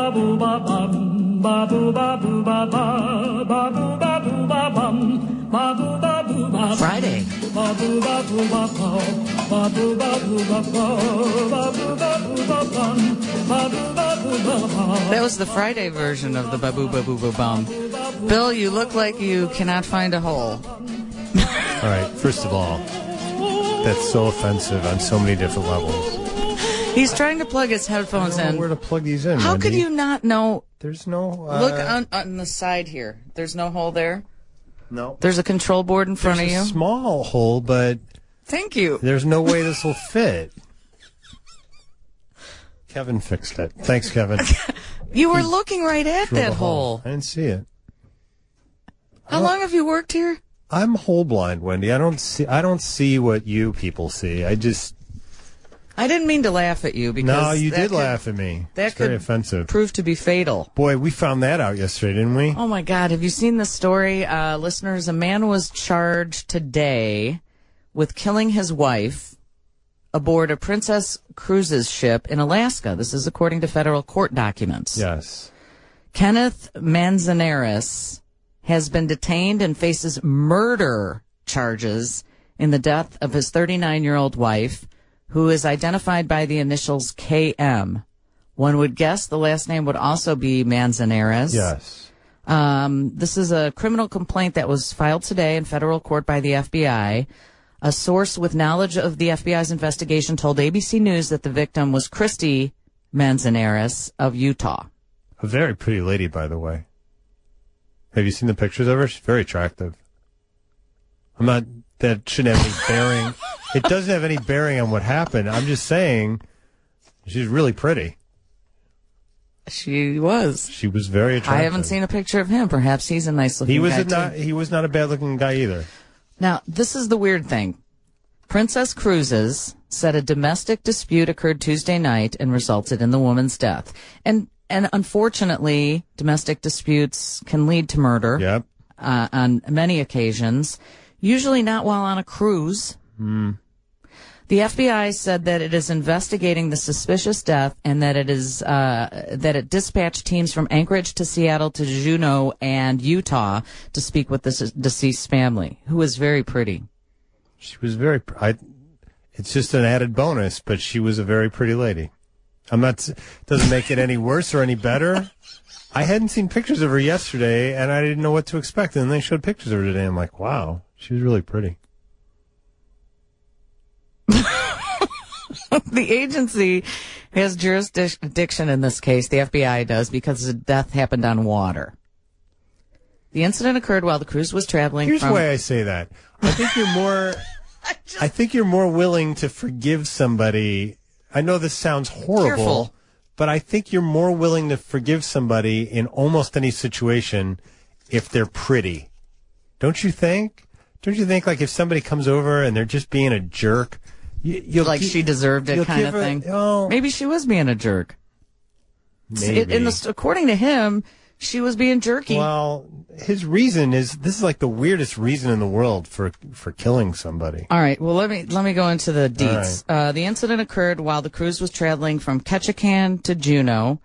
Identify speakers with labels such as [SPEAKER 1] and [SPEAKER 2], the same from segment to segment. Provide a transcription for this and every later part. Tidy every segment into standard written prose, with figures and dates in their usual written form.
[SPEAKER 1] ba boo ba bum, ba boo ba boo ba ba, ba boo ba boo ba bum, ba boo ba boo ba.
[SPEAKER 2] Friday.
[SPEAKER 1] Ba boo ba boo ba ba, ba boo ba boo ba ba, ba boo ba boo ba bum, ba boo ba boo ba ba.
[SPEAKER 2] That was the Friday version of the Babu Babu Bum. Bill, you look like you cannot find a hole.
[SPEAKER 3] All right, first of all, that's so offensive on so many different levels.
[SPEAKER 2] He's trying to plug his headphones
[SPEAKER 3] I don't
[SPEAKER 2] in.
[SPEAKER 3] know where to plug these in,
[SPEAKER 2] How
[SPEAKER 3] Wendy.
[SPEAKER 2] could you not know?
[SPEAKER 3] There's no...
[SPEAKER 2] Look on the side here. There's no hole there?
[SPEAKER 3] No.
[SPEAKER 2] There's a control board in front of you?
[SPEAKER 3] There's a small hole, but...
[SPEAKER 2] Thank you.
[SPEAKER 3] There's no way this will fit. Kevin fixed it. Thanks, Kevin.
[SPEAKER 2] You were looking right at
[SPEAKER 3] Drilled
[SPEAKER 2] that
[SPEAKER 3] a
[SPEAKER 2] hole.
[SPEAKER 3] I didn't see it.
[SPEAKER 2] How long have you worked here?
[SPEAKER 3] I'm hole blind, Wendy. I don't see what you people see. I
[SPEAKER 2] didn't mean to laugh at you because
[SPEAKER 3] No, you did laugh at me.
[SPEAKER 2] That
[SPEAKER 3] It's very
[SPEAKER 2] could
[SPEAKER 3] offensive.
[SPEAKER 2] prove to be fatal.
[SPEAKER 3] Boy, we found that out yesterday, didn't we?
[SPEAKER 2] Oh my God! Have you seen the story, listeners? A man was charged today with killing his wife aboard a Princess Cruises ship in Alaska. This is according to federal court documents.
[SPEAKER 3] Yes.
[SPEAKER 2] Kenneth Manzanares has been detained and faces murder charges in the death of his 39-year-old wife, who is identified by the initials KM. One would guess the last name would also be Manzanares.
[SPEAKER 3] Yes.
[SPEAKER 2] This is a criminal complaint that was filed today in federal court by the FBI. A source with knowledge of the FBI's investigation told ABC News that the victim was Christy Manzanares of Utah.
[SPEAKER 3] A very pretty lady, by the way. Have you seen the pictures of her? She's very attractive. That shouldn't have any bearing. It doesn't have any bearing on what happened. I'm just saying she's really pretty.
[SPEAKER 2] She was.
[SPEAKER 3] She was very attractive.
[SPEAKER 2] I haven't seen a picture of him. Perhaps he's a nice looking guy.
[SPEAKER 3] He was not a bad looking guy either.
[SPEAKER 2] Now, this is the weird thing. Princess Cruises said a domestic dispute occurred Tuesday night and resulted in the woman's death. And unfortunately, domestic disputes can lead to murder.
[SPEAKER 3] Yep.
[SPEAKER 2] On many occasions, usually not while on a cruise.
[SPEAKER 3] Mm.
[SPEAKER 2] The FBI said that it is investigating the suspicious death and that it dispatched teams from Anchorage to Seattle to Juneau and Utah to speak with the deceased family, who was very pretty.
[SPEAKER 3] She was very. It's just an added bonus, but she was a very pretty lady. Doesn't make it any worse or any better. I hadn't seen pictures of her yesterday, and I didn't know what to expect. And then they showed pictures of her today. I'm like, wow, she was really pretty.
[SPEAKER 2] The agency has jurisdiction in this case, the FBI does, because the death happened on water. The incident occurred while the cruise was traveling
[SPEAKER 3] Here's why I say that. I think you're more willing to forgive somebody. I know this sounds horrible,
[SPEAKER 2] Careful.
[SPEAKER 3] but I think you're more willing to forgive somebody in almost any situation if they're pretty. Don't you think? Don't you think, like, if somebody comes over and they're just being a jerk,
[SPEAKER 2] she deserved it kind of thing? Maybe she was being a jerk.
[SPEAKER 3] Maybe.
[SPEAKER 2] According to him, she was being jerky.
[SPEAKER 3] Well, his reason is, this is like the weirdest reason in the world for killing somebody.
[SPEAKER 2] All right. Well, let me go into the deets.
[SPEAKER 3] Right.
[SPEAKER 2] The incident occurred while the cruise was traveling from Ketchikan to Juneau.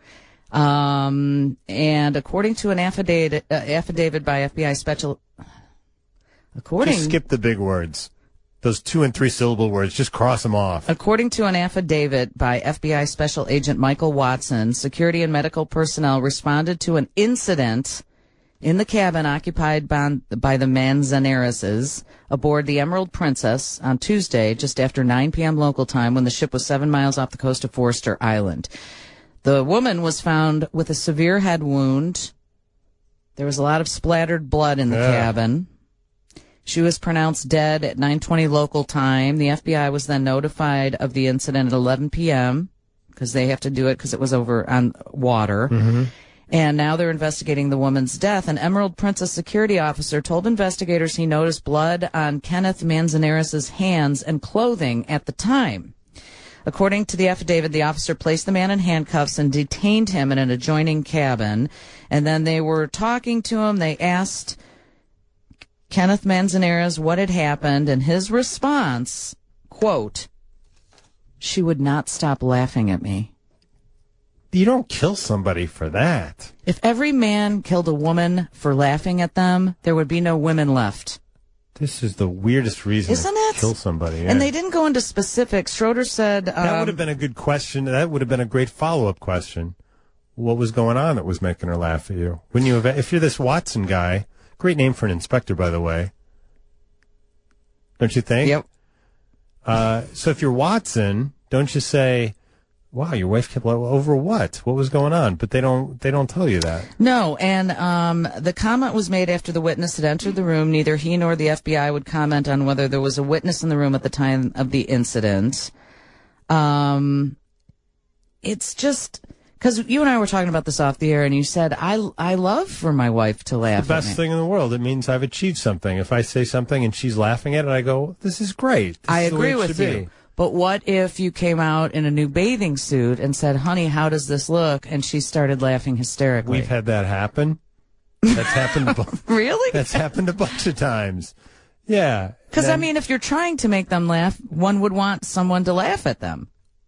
[SPEAKER 2] And according to an affidavit by FBI special,
[SPEAKER 3] Just skip the big words. Those 2- and 3-syllable words, just cross them off.
[SPEAKER 2] According to an affidavit by FBI Special Agent Michael Watson, security and medical personnel responded to an incident in the cabin occupied by the Manzanareses aboard the Emerald Princess on Tuesday, just after 9 p.m. local time, when the ship was 7 miles off the coast of Forester Island. The woman was found with a severe head wound. There was a lot of splattered blood in the cabin. She was pronounced dead at 9:20 local time. The FBI was then notified of the incident at 11 p.m. because they have to do it because it was over on water.
[SPEAKER 3] Mm-hmm.
[SPEAKER 2] And now they're investigating the woman's death. An Emerald Princess security officer told investigators he noticed blood on Kenneth Manzanares' hands and clothing at the time. According to the affidavit, the officer placed the man in handcuffs and detained him in an adjoining cabin. And then they were talking to him. They asked Kenneth Manzanares what had happened, and his response, quote, "She would not stop laughing at me."
[SPEAKER 3] You don't kill somebody for that.
[SPEAKER 2] If every man killed a woman for laughing at them, there would be no women left.
[SPEAKER 3] This is the weirdest reason
[SPEAKER 2] Isn't
[SPEAKER 3] to
[SPEAKER 2] it?
[SPEAKER 3] kill somebody. Yeah.
[SPEAKER 2] And they didn't go into specifics. Schroeder said...
[SPEAKER 3] that would have been a good question. That would have been a great follow-up question. What was going on that was making her laugh at you? Wouldn't you have, if you're this Watson guy, great name for an inspector, by the way. Don't you think?
[SPEAKER 2] Yep.
[SPEAKER 3] So if you're Watson, don't you say, wow, your wife kept over what? What was going on? But they don't tell you that.
[SPEAKER 2] No, and the comment was made after the witness had entered the room. Neither he nor the FBI would comment on whether there was a witness in the room at the time of the incident. It's just... Because you and I were talking about this off the air, and you said, I love for my wife to laugh
[SPEAKER 3] The
[SPEAKER 2] at
[SPEAKER 3] best
[SPEAKER 2] me.
[SPEAKER 3] thing in the world. It means I've achieved something. If I say something and she's laughing at it, I go, this is great.
[SPEAKER 2] I
[SPEAKER 3] This is the way
[SPEAKER 2] agree
[SPEAKER 3] it
[SPEAKER 2] with
[SPEAKER 3] should
[SPEAKER 2] you.
[SPEAKER 3] be.
[SPEAKER 2] But what if you came out in a new bathing suit and said, honey, how does this look? And she started laughing hysterically.
[SPEAKER 3] We've had that happen. That's happened.
[SPEAKER 2] Really?
[SPEAKER 3] That's happened a bunch of times. Yeah.
[SPEAKER 2] Because,
[SPEAKER 3] And
[SPEAKER 2] I mean, if you're trying to make them laugh, one would want someone to laugh at them.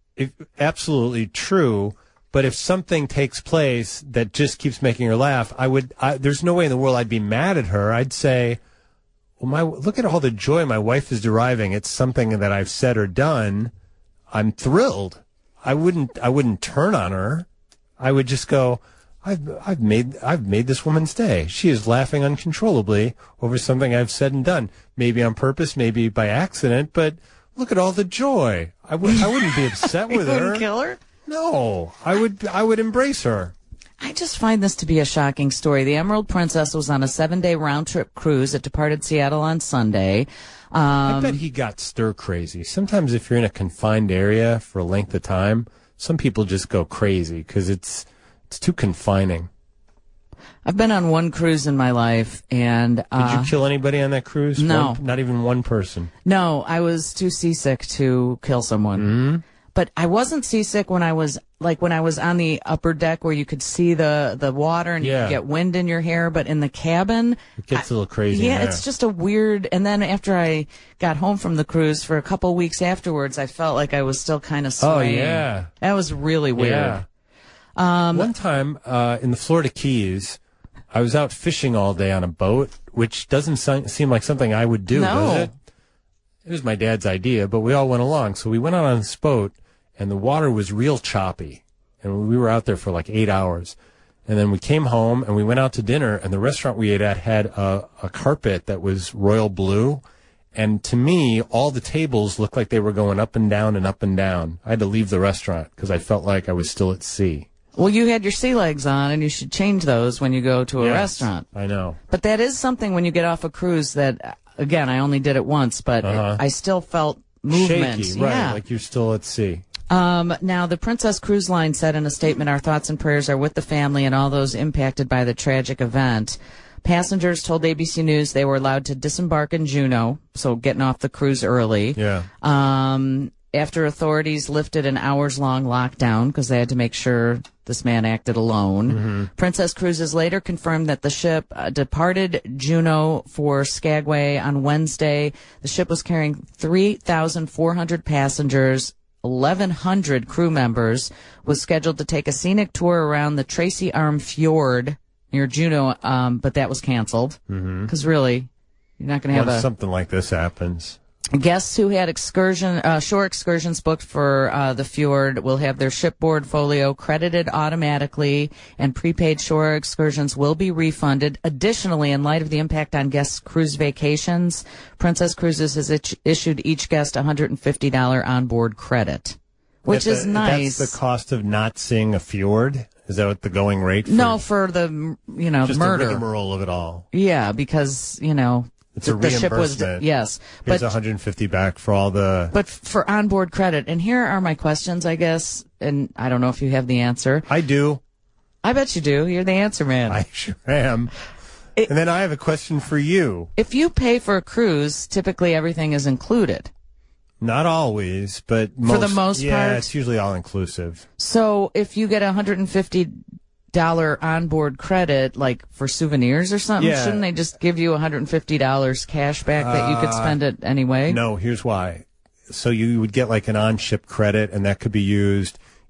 [SPEAKER 3] Absolutely true. But if something takes place that just keeps making her laugh, there's no way in the world I'd be mad at her. I'd say, well, look at all the joy my wife is deriving. It's something that I've said or done. I'm thrilled. I wouldn't turn on her. I would just go, I've made this woman's day. She is laughing uncontrollably over something I've said and done. Maybe on purpose, maybe by accident, but look at all the joy. I wouldn't be upset with
[SPEAKER 2] You
[SPEAKER 3] her.
[SPEAKER 2] wouldn't kill her?
[SPEAKER 3] No, I would embrace her.
[SPEAKER 2] I just find this to be a shocking story. The Emerald Princess was on a 7-day round-trip cruise. It departed Seattle on Sunday.
[SPEAKER 3] I bet he got stir crazy. Sometimes if you're in a confined area for a length of time, some people just go crazy because it's too confining.
[SPEAKER 2] I've been on one cruise in my life, and
[SPEAKER 3] Did you kill anybody on that cruise?
[SPEAKER 2] No.
[SPEAKER 3] Not even one person.
[SPEAKER 2] no, I was too seasick to kill someone.
[SPEAKER 3] Mm-hmm.
[SPEAKER 2] But I wasn't seasick when I was on the upper deck where you could see the water and you
[SPEAKER 3] Yeah.
[SPEAKER 2] could get wind in your hair. But in the cabin,
[SPEAKER 3] It gets a little crazy.
[SPEAKER 2] yeah,
[SPEAKER 3] in there.
[SPEAKER 2] it's just a weird. And then after I got home from the cruise, for a couple weeks afterwards, I felt like I was still kind of swaying.
[SPEAKER 3] yeah.
[SPEAKER 2] That was really weird.
[SPEAKER 3] Yeah. One time in the Florida Keys, I was out fishing all day on a boat, which doesn't seem like something I would do,
[SPEAKER 2] No.
[SPEAKER 3] does it? It was my dad's idea, but we all went along. So we went out on this boat, and the water was real choppy. And we were out there for like 8 hours. And then we came home, and we went out to dinner, and the restaurant we ate at had a carpet that was royal blue. And to me, all the tables looked like they were going up and down and up and down. I had to leave the restaurant because I felt like I was still at sea.
[SPEAKER 2] Well, you had your sea legs on, and you should change those when you go to a
[SPEAKER 3] Yes,
[SPEAKER 2] restaurant.
[SPEAKER 3] I know.
[SPEAKER 2] But that is something when you get off a cruise that, again, I only did it once, but I still felt movement.
[SPEAKER 3] Shaky, right,
[SPEAKER 2] Yeah.
[SPEAKER 3] like you're still at sea.
[SPEAKER 2] Now, the Princess Cruise Line said in a statement, our thoughts and prayers are with the family and all those impacted by the tragic event. Passengers told ABC News they were allowed to disembark in Juneau, so getting off the cruise early.
[SPEAKER 3] Yeah.
[SPEAKER 2] After authorities lifted an hours-long lockdown because they had to make sure this man acted alone. Princess Cruises later confirmed that the ship departed Juneau for Skagway on Wednesday. The ship was carrying 3,400 passengers, 1,100 crew members, was scheduled to take a scenic tour around the Tracy Arm Fjord near Juneau, but that was canceled. Because really, you're not going to have
[SPEAKER 3] Once
[SPEAKER 2] a...
[SPEAKER 3] something like this happens.
[SPEAKER 2] Guests who had shore excursions booked for the fjord will have their shipboard folio credited automatically, and prepaid shore excursions will be refunded. Additionally, in light of the impact on guests' cruise vacations, Princess Cruises has issued each guest $150 onboard credit, which is nice.
[SPEAKER 3] That's the cost of not seeing a fjord? Is that what the going rate?
[SPEAKER 2] No, for the
[SPEAKER 3] just
[SPEAKER 2] murder.
[SPEAKER 3] the rigmarole of it all.
[SPEAKER 2] Yeah, because
[SPEAKER 3] It's a
[SPEAKER 2] the ship was
[SPEAKER 3] reimbursement.
[SPEAKER 2] yes,
[SPEAKER 3] Here's
[SPEAKER 2] but
[SPEAKER 3] $150 back for all the...
[SPEAKER 2] But for onboard credit, and here are my questions, I guess, and I don't know if you have the answer.
[SPEAKER 3] I do.
[SPEAKER 2] I bet you do. You're the answer man.
[SPEAKER 3] I sure am. And then I have a question for you.
[SPEAKER 2] If you pay for a cruise, typically everything is included.
[SPEAKER 3] Not always, but
[SPEAKER 2] For the most
[SPEAKER 3] yeah,
[SPEAKER 2] part?
[SPEAKER 3] it's usually all inclusive.
[SPEAKER 2] So if you get $150 onboard credit, like for souvenirs or something,
[SPEAKER 3] Yeah.
[SPEAKER 2] shouldn't they just give you $150 cash back that you could spend it anyway?
[SPEAKER 3] No, here's why. So you would get like an on-ship credit, and that could be used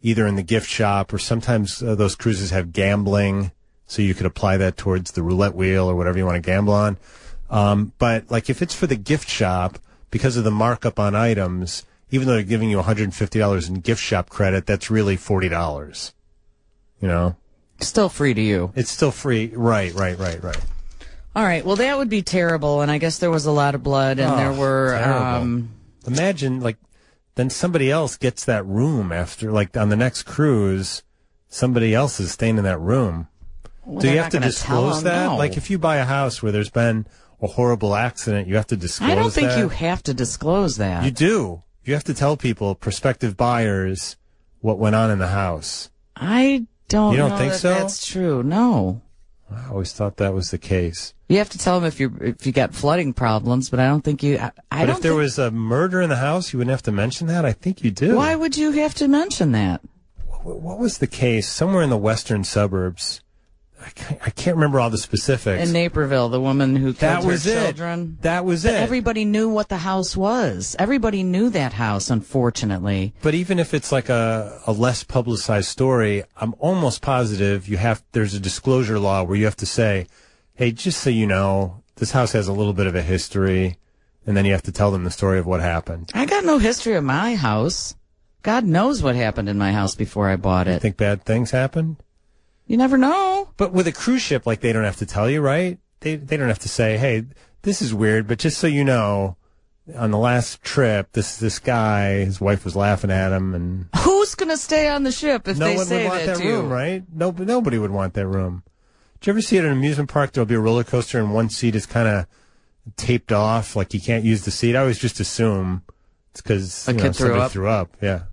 [SPEAKER 3] either in the gift shop or sometimes those cruises have gambling, so you could apply that towards the roulette wheel or whatever you want to gamble on. But like if it's for the gift shop, because of the markup on items, even though they're giving you $150 in gift shop credit, that's really $40. You know?
[SPEAKER 2] Still free to you.
[SPEAKER 3] It's still free. Right.
[SPEAKER 2] All right. Well, that would be terrible. And I guess there was a lot of blood, and there were.
[SPEAKER 3] Imagine, like, then somebody else gets that room after, like, on the next cruise, somebody else is staying in that room.
[SPEAKER 2] Well,
[SPEAKER 3] do you have to disclose that?
[SPEAKER 2] No.
[SPEAKER 3] Like, if you buy a house where there's been a horrible accident, you have to disclose that?
[SPEAKER 2] I don't think you have to disclose that.
[SPEAKER 3] You do. You have to tell people, prospective buyers, what went on in the house.
[SPEAKER 2] I don't.
[SPEAKER 3] You don't
[SPEAKER 2] know
[SPEAKER 3] think
[SPEAKER 2] that
[SPEAKER 3] so?
[SPEAKER 2] That's true. No.
[SPEAKER 3] I always thought that was the case.
[SPEAKER 2] You have to tell them if you got flooding problems, but I don't think you.
[SPEAKER 3] But if there was a murder in the house, you wouldn't have to mention that? I think you do.
[SPEAKER 2] Why would you have to mention that?
[SPEAKER 3] What was the case? Somewhere in the western suburbs. I can't remember all the specifics.
[SPEAKER 2] In Naperville, the woman who killed her children.
[SPEAKER 3] That was
[SPEAKER 2] But
[SPEAKER 3] it.
[SPEAKER 2] everybody knew what the house was. Everybody knew that house, unfortunately.
[SPEAKER 3] But even if it's like a less publicized story, I'm almost positive there's a disclosure law where you have to say, hey, just so you know, this house has a little bit of a history, and then you have to tell them the story of what happened.
[SPEAKER 2] I got no history of my house. God knows what happened in my house before I bought it.
[SPEAKER 3] You think bad things happened?
[SPEAKER 2] You never know.
[SPEAKER 3] But with a cruise ship, like, they don't have to tell you, right? They don't have to say, hey, this is weird, but just so you know, on the last trip, this guy, his wife was laughing at him, and
[SPEAKER 2] who's going to stay on the ship if they say
[SPEAKER 3] no one would want that
[SPEAKER 2] to you?
[SPEAKER 3] room, right? Nobody would want that room. Did you ever see it at an amusement park? There'll be a roller coaster, and one seat is kind of taped off, like you can't use the seat. I always just assume it's because somebody threw up. Yeah.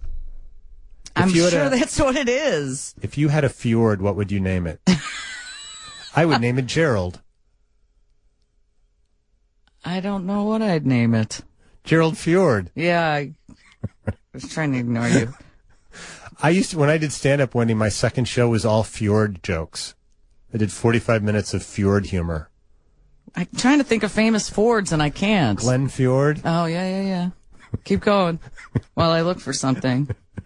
[SPEAKER 2] I'm sure that's what it is.
[SPEAKER 3] If you had a fjord, what would you name it? I would name it Gerald.
[SPEAKER 2] I don't know what I'd name it.
[SPEAKER 3] Gerald Fjord.
[SPEAKER 2] Yeah, I was trying to ignore you.
[SPEAKER 3] When I did stand-up, Wendy, my second show was all fjord jokes. I did 45 minutes of fjord humor.
[SPEAKER 2] I'm trying to think of famous Fords, and I can't.
[SPEAKER 3] Glenn Fjord.
[SPEAKER 2] Oh, yeah. Keep going while I look for something.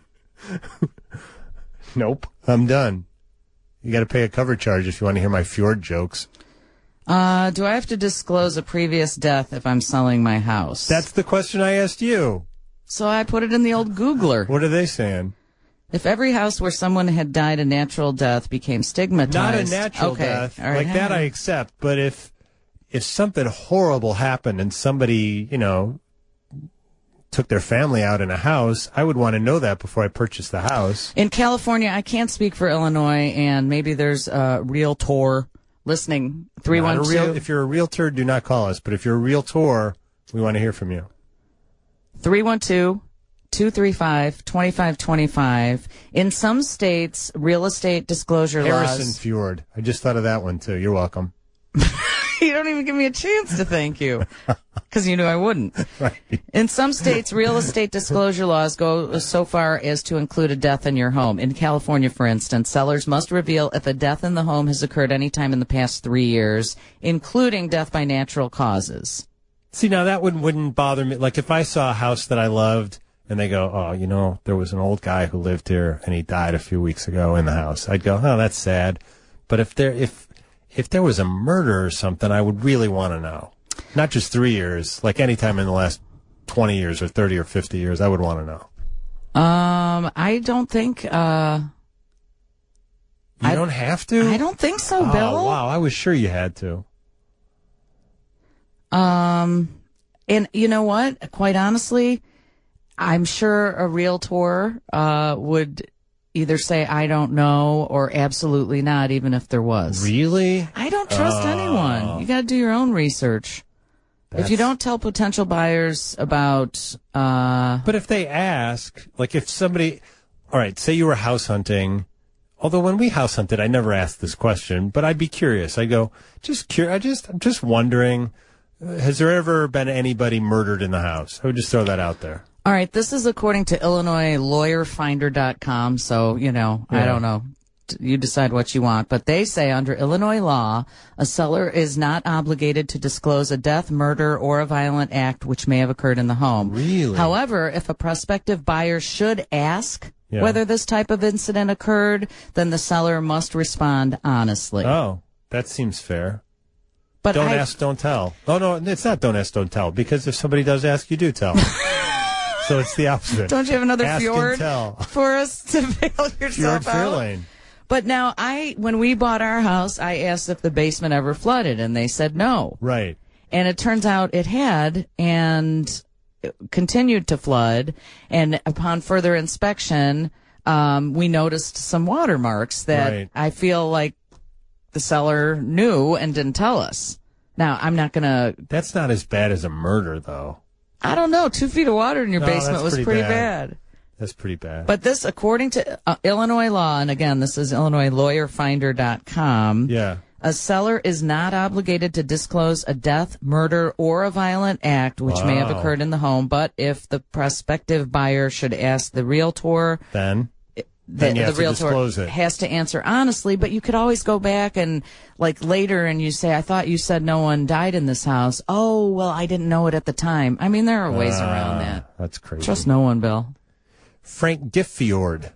[SPEAKER 3] Nope. I'm done. You got to pay a cover charge if you want to hear my fjord jokes.
[SPEAKER 2] Do I have to disclose a previous death if I'm selling my house?
[SPEAKER 3] That's the question I asked you.
[SPEAKER 2] So I put it in the old Googler.
[SPEAKER 3] What are they saying?
[SPEAKER 2] If every house where someone had died a natural death became stigmatized.
[SPEAKER 3] Not a natural death. All right, like that I accept. But if something horrible happened and somebody, took their family out in a house, I would want to know that before I purchase the house.
[SPEAKER 2] In California, I can't speak for Illinois, and maybe there's a realtor listening. 312.
[SPEAKER 3] If you're a realtor, do not call us. But if you're a realtor, we want to hear from you.
[SPEAKER 2] 312-235-2525. In some states, real estate disclosure laws.
[SPEAKER 3] Harrison Fjord. I just thought of that one, too. You're welcome.
[SPEAKER 2] You don't even give me a chance to thank you, because you knew I wouldn't.
[SPEAKER 3] Right.
[SPEAKER 2] In some states, real estate disclosure laws go so far as to include a death in your home. In California, for instance, sellers must reveal if a death in the home has occurred any time in the past 3 years, including death by natural causes.
[SPEAKER 3] See, now that wouldn't bother me. Like if I saw a house that I loved and they go, oh, there was an old guy who lived here and he died a few weeks ago in the house. I'd go, oh, that's sad. But if there was a murder or something, I would really want to know. Not just 3 years, like any time in the last 20 years or 30 or 50 years, I would want to know.
[SPEAKER 2] I don't think,
[SPEAKER 3] You don't have to?
[SPEAKER 2] I don't think so, Bill.
[SPEAKER 3] Oh, wow. I was sure you had to.
[SPEAKER 2] And you know what? Quite honestly, I'm sure a realtor, would either say, I don't know, or absolutely not, even if there was.
[SPEAKER 3] Really?
[SPEAKER 2] I don't trust anyone. You got to do your own research. If you don't tell potential buyers about...
[SPEAKER 3] But if they ask, like if somebody... All right, say you were house hunting. Although when we house hunted, I never asked this question, but I'd be curious. I go, I'm just wondering, has there ever been anybody murdered in the house? I would just throw that out there.
[SPEAKER 2] All right, this is according to IllinoisLawyerFinder.com, so, I don't know. You decide what you want. But they say under Illinois law, a seller is not obligated to disclose a death, murder, or a violent act which may have occurred in the home.
[SPEAKER 3] Really?
[SPEAKER 2] However, if a prospective buyer should ask
[SPEAKER 3] Yeah.
[SPEAKER 2] whether this type of incident occurred, then the seller must respond honestly.
[SPEAKER 3] Oh, that seems fair.
[SPEAKER 2] But
[SPEAKER 3] Don't ask, don't tell. Oh, no, it's not don't ask, don't tell, because if somebody does ask, you do tell. So it's the opposite.
[SPEAKER 2] Don't you have another
[SPEAKER 3] ask
[SPEAKER 2] fjord
[SPEAKER 3] and tell.
[SPEAKER 2] for us to bail yourself
[SPEAKER 3] Fjord
[SPEAKER 2] out?
[SPEAKER 3] Fairlane.
[SPEAKER 2] But now, when we bought our house, I asked if the basement ever flooded, and they said no.
[SPEAKER 3] Right.
[SPEAKER 2] And it turns out it had, and it continued to flood. And upon further inspection, we noticed some watermarks that
[SPEAKER 3] Right.
[SPEAKER 2] I feel like the seller knew and didn't tell us. Now, I'm not going to...
[SPEAKER 3] That's not as bad as a murder, though.
[SPEAKER 2] I don't know. 2 feet of water in your
[SPEAKER 3] No,
[SPEAKER 2] basement
[SPEAKER 3] that's
[SPEAKER 2] was
[SPEAKER 3] pretty
[SPEAKER 2] pretty
[SPEAKER 3] bad.
[SPEAKER 2] bad.
[SPEAKER 3] That's pretty bad.
[SPEAKER 2] But this, according to Illinois law, and again, this is IllinoisLawyerFinder.com,
[SPEAKER 3] yeah.
[SPEAKER 2] a seller is not obligated to disclose a death, murder, or a violent act which may have
[SPEAKER 3] Wow.
[SPEAKER 2] occurred in the home, but if the prospective buyer should ask the realtor,
[SPEAKER 3] Then
[SPEAKER 2] the
[SPEAKER 3] you have to
[SPEAKER 2] realtor
[SPEAKER 3] disclose it.
[SPEAKER 2] has to answer honestly, but you could always go back and like later and you say, I thought you said no one died in this house. Oh, well, I didn't know it at the time. I mean, there are ways around that.
[SPEAKER 3] That's crazy.
[SPEAKER 2] Trust no one, Bill.
[SPEAKER 3] Frank Giffjord.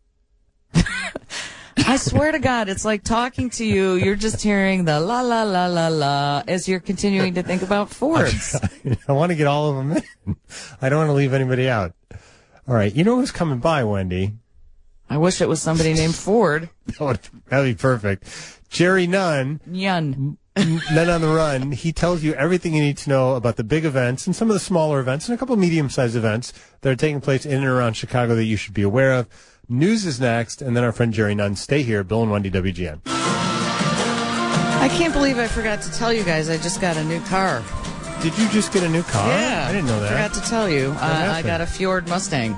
[SPEAKER 2] I swear to God, it's like talking to you. You're just hearing the la la la la la as you're continuing to think about Fords.
[SPEAKER 3] I want to get all of them in. I don't want to leave anybody out. All right. You know who's coming by, Wendy?
[SPEAKER 2] I wish it was somebody named Ford.
[SPEAKER 3] That'd be perfect. Jerry Nunn.
[SPEAKER 2] Yun.
[SPEAKER 3] None on the Run. He tells you everything you need to know about the big events and some of the smaller events and a couple of medium-sized events that are taking place in and around Chicago that you should be aware of. News is next, and then our friend Jerry Nunn. Stay here. Bill and Wendy, WGN.
[SPEAKER 2] I can't believe I forgot to tell you guys I just got a new car.
[SPEAKER 3] Did you just get a new car?
[SPEAKER 2] Yeah.
[SPEAKER 3] I didn't know that.
[SPEAKER 2] Forgot to tell you. I
[SPEAKER 3] happened?
[SPEAKER 2] got a Fjord Mustang.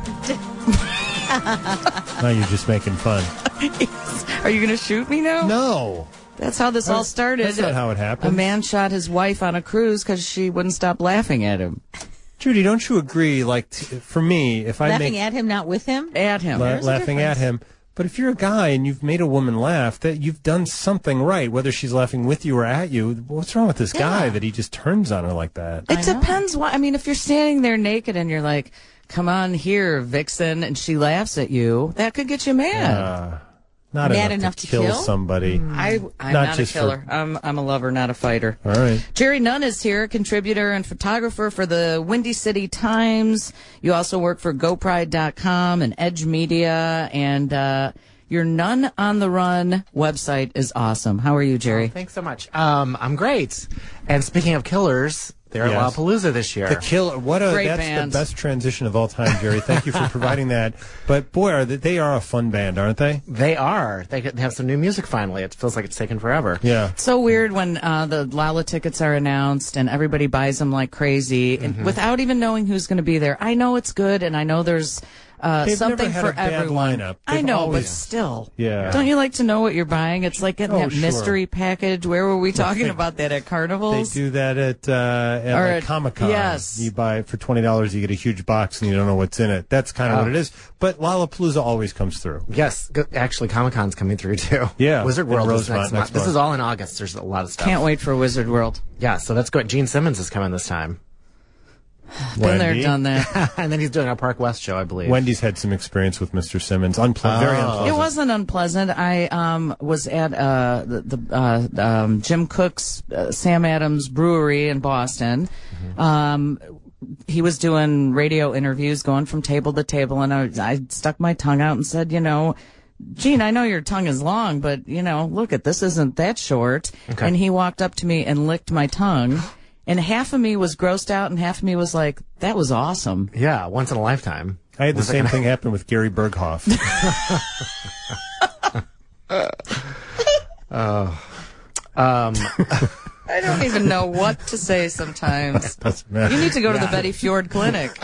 [SPEAKER 3] Now you're just making fun.
[SPEAKER 2] Are you going to shoot me now?
[SPEAKER 3] No.
[SPEAKER 2] That's how this all started.
[SPEAKER 3] That's not how it happened.
[SPEAKER 2] A man shot his wife on a cruise because she wouldn't stop laughing at him.
[SPEAKER 3] Judy, don't you agree? Like, for me, if I
[SPEAKER 4] Laughing
[SPEAKER 3] make
[SPEAKER 4] at him, not with him?
[SPEAKER 2] At him.
[SPEAKER 4] There's a
[SPEAKER 3] laughing at him, but if you're a guy and you've made a woman laugh, that you've done something right, whether she's laughing with you or at you. What's wrong with this guy that he just turns on her like that?
[SPEAKER 2] It depends. I mean, if you're standing there naked and you're like, come on here, Vixen, and she laughs at you, that could get you mad.
[SPEAKER 3] Not
[SPEAKER 4] Mad
[SPEAKER 3] enough
[SPEAKER 4] enough
[SPEAKER 3] to
[SPEAKER 4] to
[SPEAKER 3] kill
[SPEAKER 4] kill?
[SPEAKER 3] somebody.
[SPEAKER 2] I'm
[SPEAKER 3] Not
[SPEAKER 2] not a
[SPEAKER 3] just for-
[SPEAKER 2] killer. I'm a lover, not a fighter.
[SPEAKER 3] All right.
[SPEAKER 2] Jerry Nunn is here, contributor and photographer for the Windy City Times. You also work for GoPride.com and Edge Media, and your Nunn on the Run website is awesome. How are you, Jerry?
[SPEAKER 5] Thanks so much. I'm great. And speaking of killers, they're
[SPEAKER 3] Yes.
[SPEAKER 5] at Lollapalooza this year.
[SPEAKER 3] The Killer.
[SPEAKER 2] Great
[SPEAKER 3] that's
[SPEAKER 2] band.
[SPEAKER 3] the best transition of all time, Jerry. Thank you for providing that. But boy, they are a fun band, aren't they?
[SPEAKER 5] They are. They have some new music finally. It feels like it's taken forever.
[SPEAKER 3] Yeah.
[SPEAKER 2] It's so weird when the Lala tickets are announced and everybody buys them like crazy and without even knowing who's going to be there. I know it's good and I know there's
[SPEAKER 3] They've
[SPEAKER 2] something
[SPEAKER 3] never had
[SPEAKER 2] for
[SPEAKER 3] a bad
[SPEAKER 2] everyone.
[SPEAKER 3] lineup.
[SPEAKER 2] I
[SPEAKER 3] They've
[SPEAKER 2] know,
[SPEAKER 3] always-
[SPEAKER 2] but still.
[SPEAKER 3] Yeah.
[SPEAKER 2] Don't you like to know what you're buying? It's like getting
[SPEAKER 3] Oh,
[SPEAKER 2] that
[SPEAKER 3] sure.
[SPEAKER 2] mystery package. Where were we talking about that at
[SPEAKER 3] They
[SPEAKER 2] Carnivals?
[SPEAKER 3] do that at
[SPEAKER 2] Or
[SPEAKER 3] like
[SPEAKER 2] at-
[SPEAKER 3] Comic-Con.
[SPEAKER 2] yes.
[SPEAKER 3] You buy for $20, you get a huge box, and you don't know what's in it. That's kind of what it is. But Lollapalooza always comes through.
[SPEAKER 5] Yes, actually, Comic-Con's coming through too.
[SPEAKER 3] Yeah,
[SPEAKER 5] Wizard
[SPEAKER 3] in
[SPEAKER 5] World is
[SPEAKER 3] Rosemont
[SPEAKER 5] next
[SPEAKER 3] next
[SPEAKER 5] month. This
[SPEAKER 3] month.
[SPEAKER 5] is all in August. There's a lot of stuff.
[SPEAKER 2] Can't wait for Wizard World.
[SPEAKER 5] Yeah, so that's good. Gene Simmons is coming this time.
[SPEAKER 2] Been there,
[SPEAKER 3] Wendy?
[SPEAKER 2] done that.
[SPEAKER 5] And then he's doing a Park West show, I believe.
[SPEAKER 3] Wendy's had some experience with Mr. Simmons. Very unpleasant.
[SPEAKER 2] It wasn't unpleasant. I was at Jim Cook's Sam Adams Brewery in Boston. He was doing radio interviews, going from table to table, and I stuck my tongue out and said, Gene, I know your tongue is long, but, look at this isn't that short.
[SPEAKER 5] Okay.
[SPEAKER 2] And he walked up to me and licked my tongue. And half of me was grossed out and half of me was like, that was awesome.
[SPEAKER 5] Yeah, once in a lifetime.
[SPEAKER 3] I had the same thing happen with Gary Berghoff.
[SPEAKER 2] I don't even know what to say sometimes.
[SPEAKER 3] Doesn't matter.
[SPEAKER 2] You need to go to the Betty Fjord Clinic.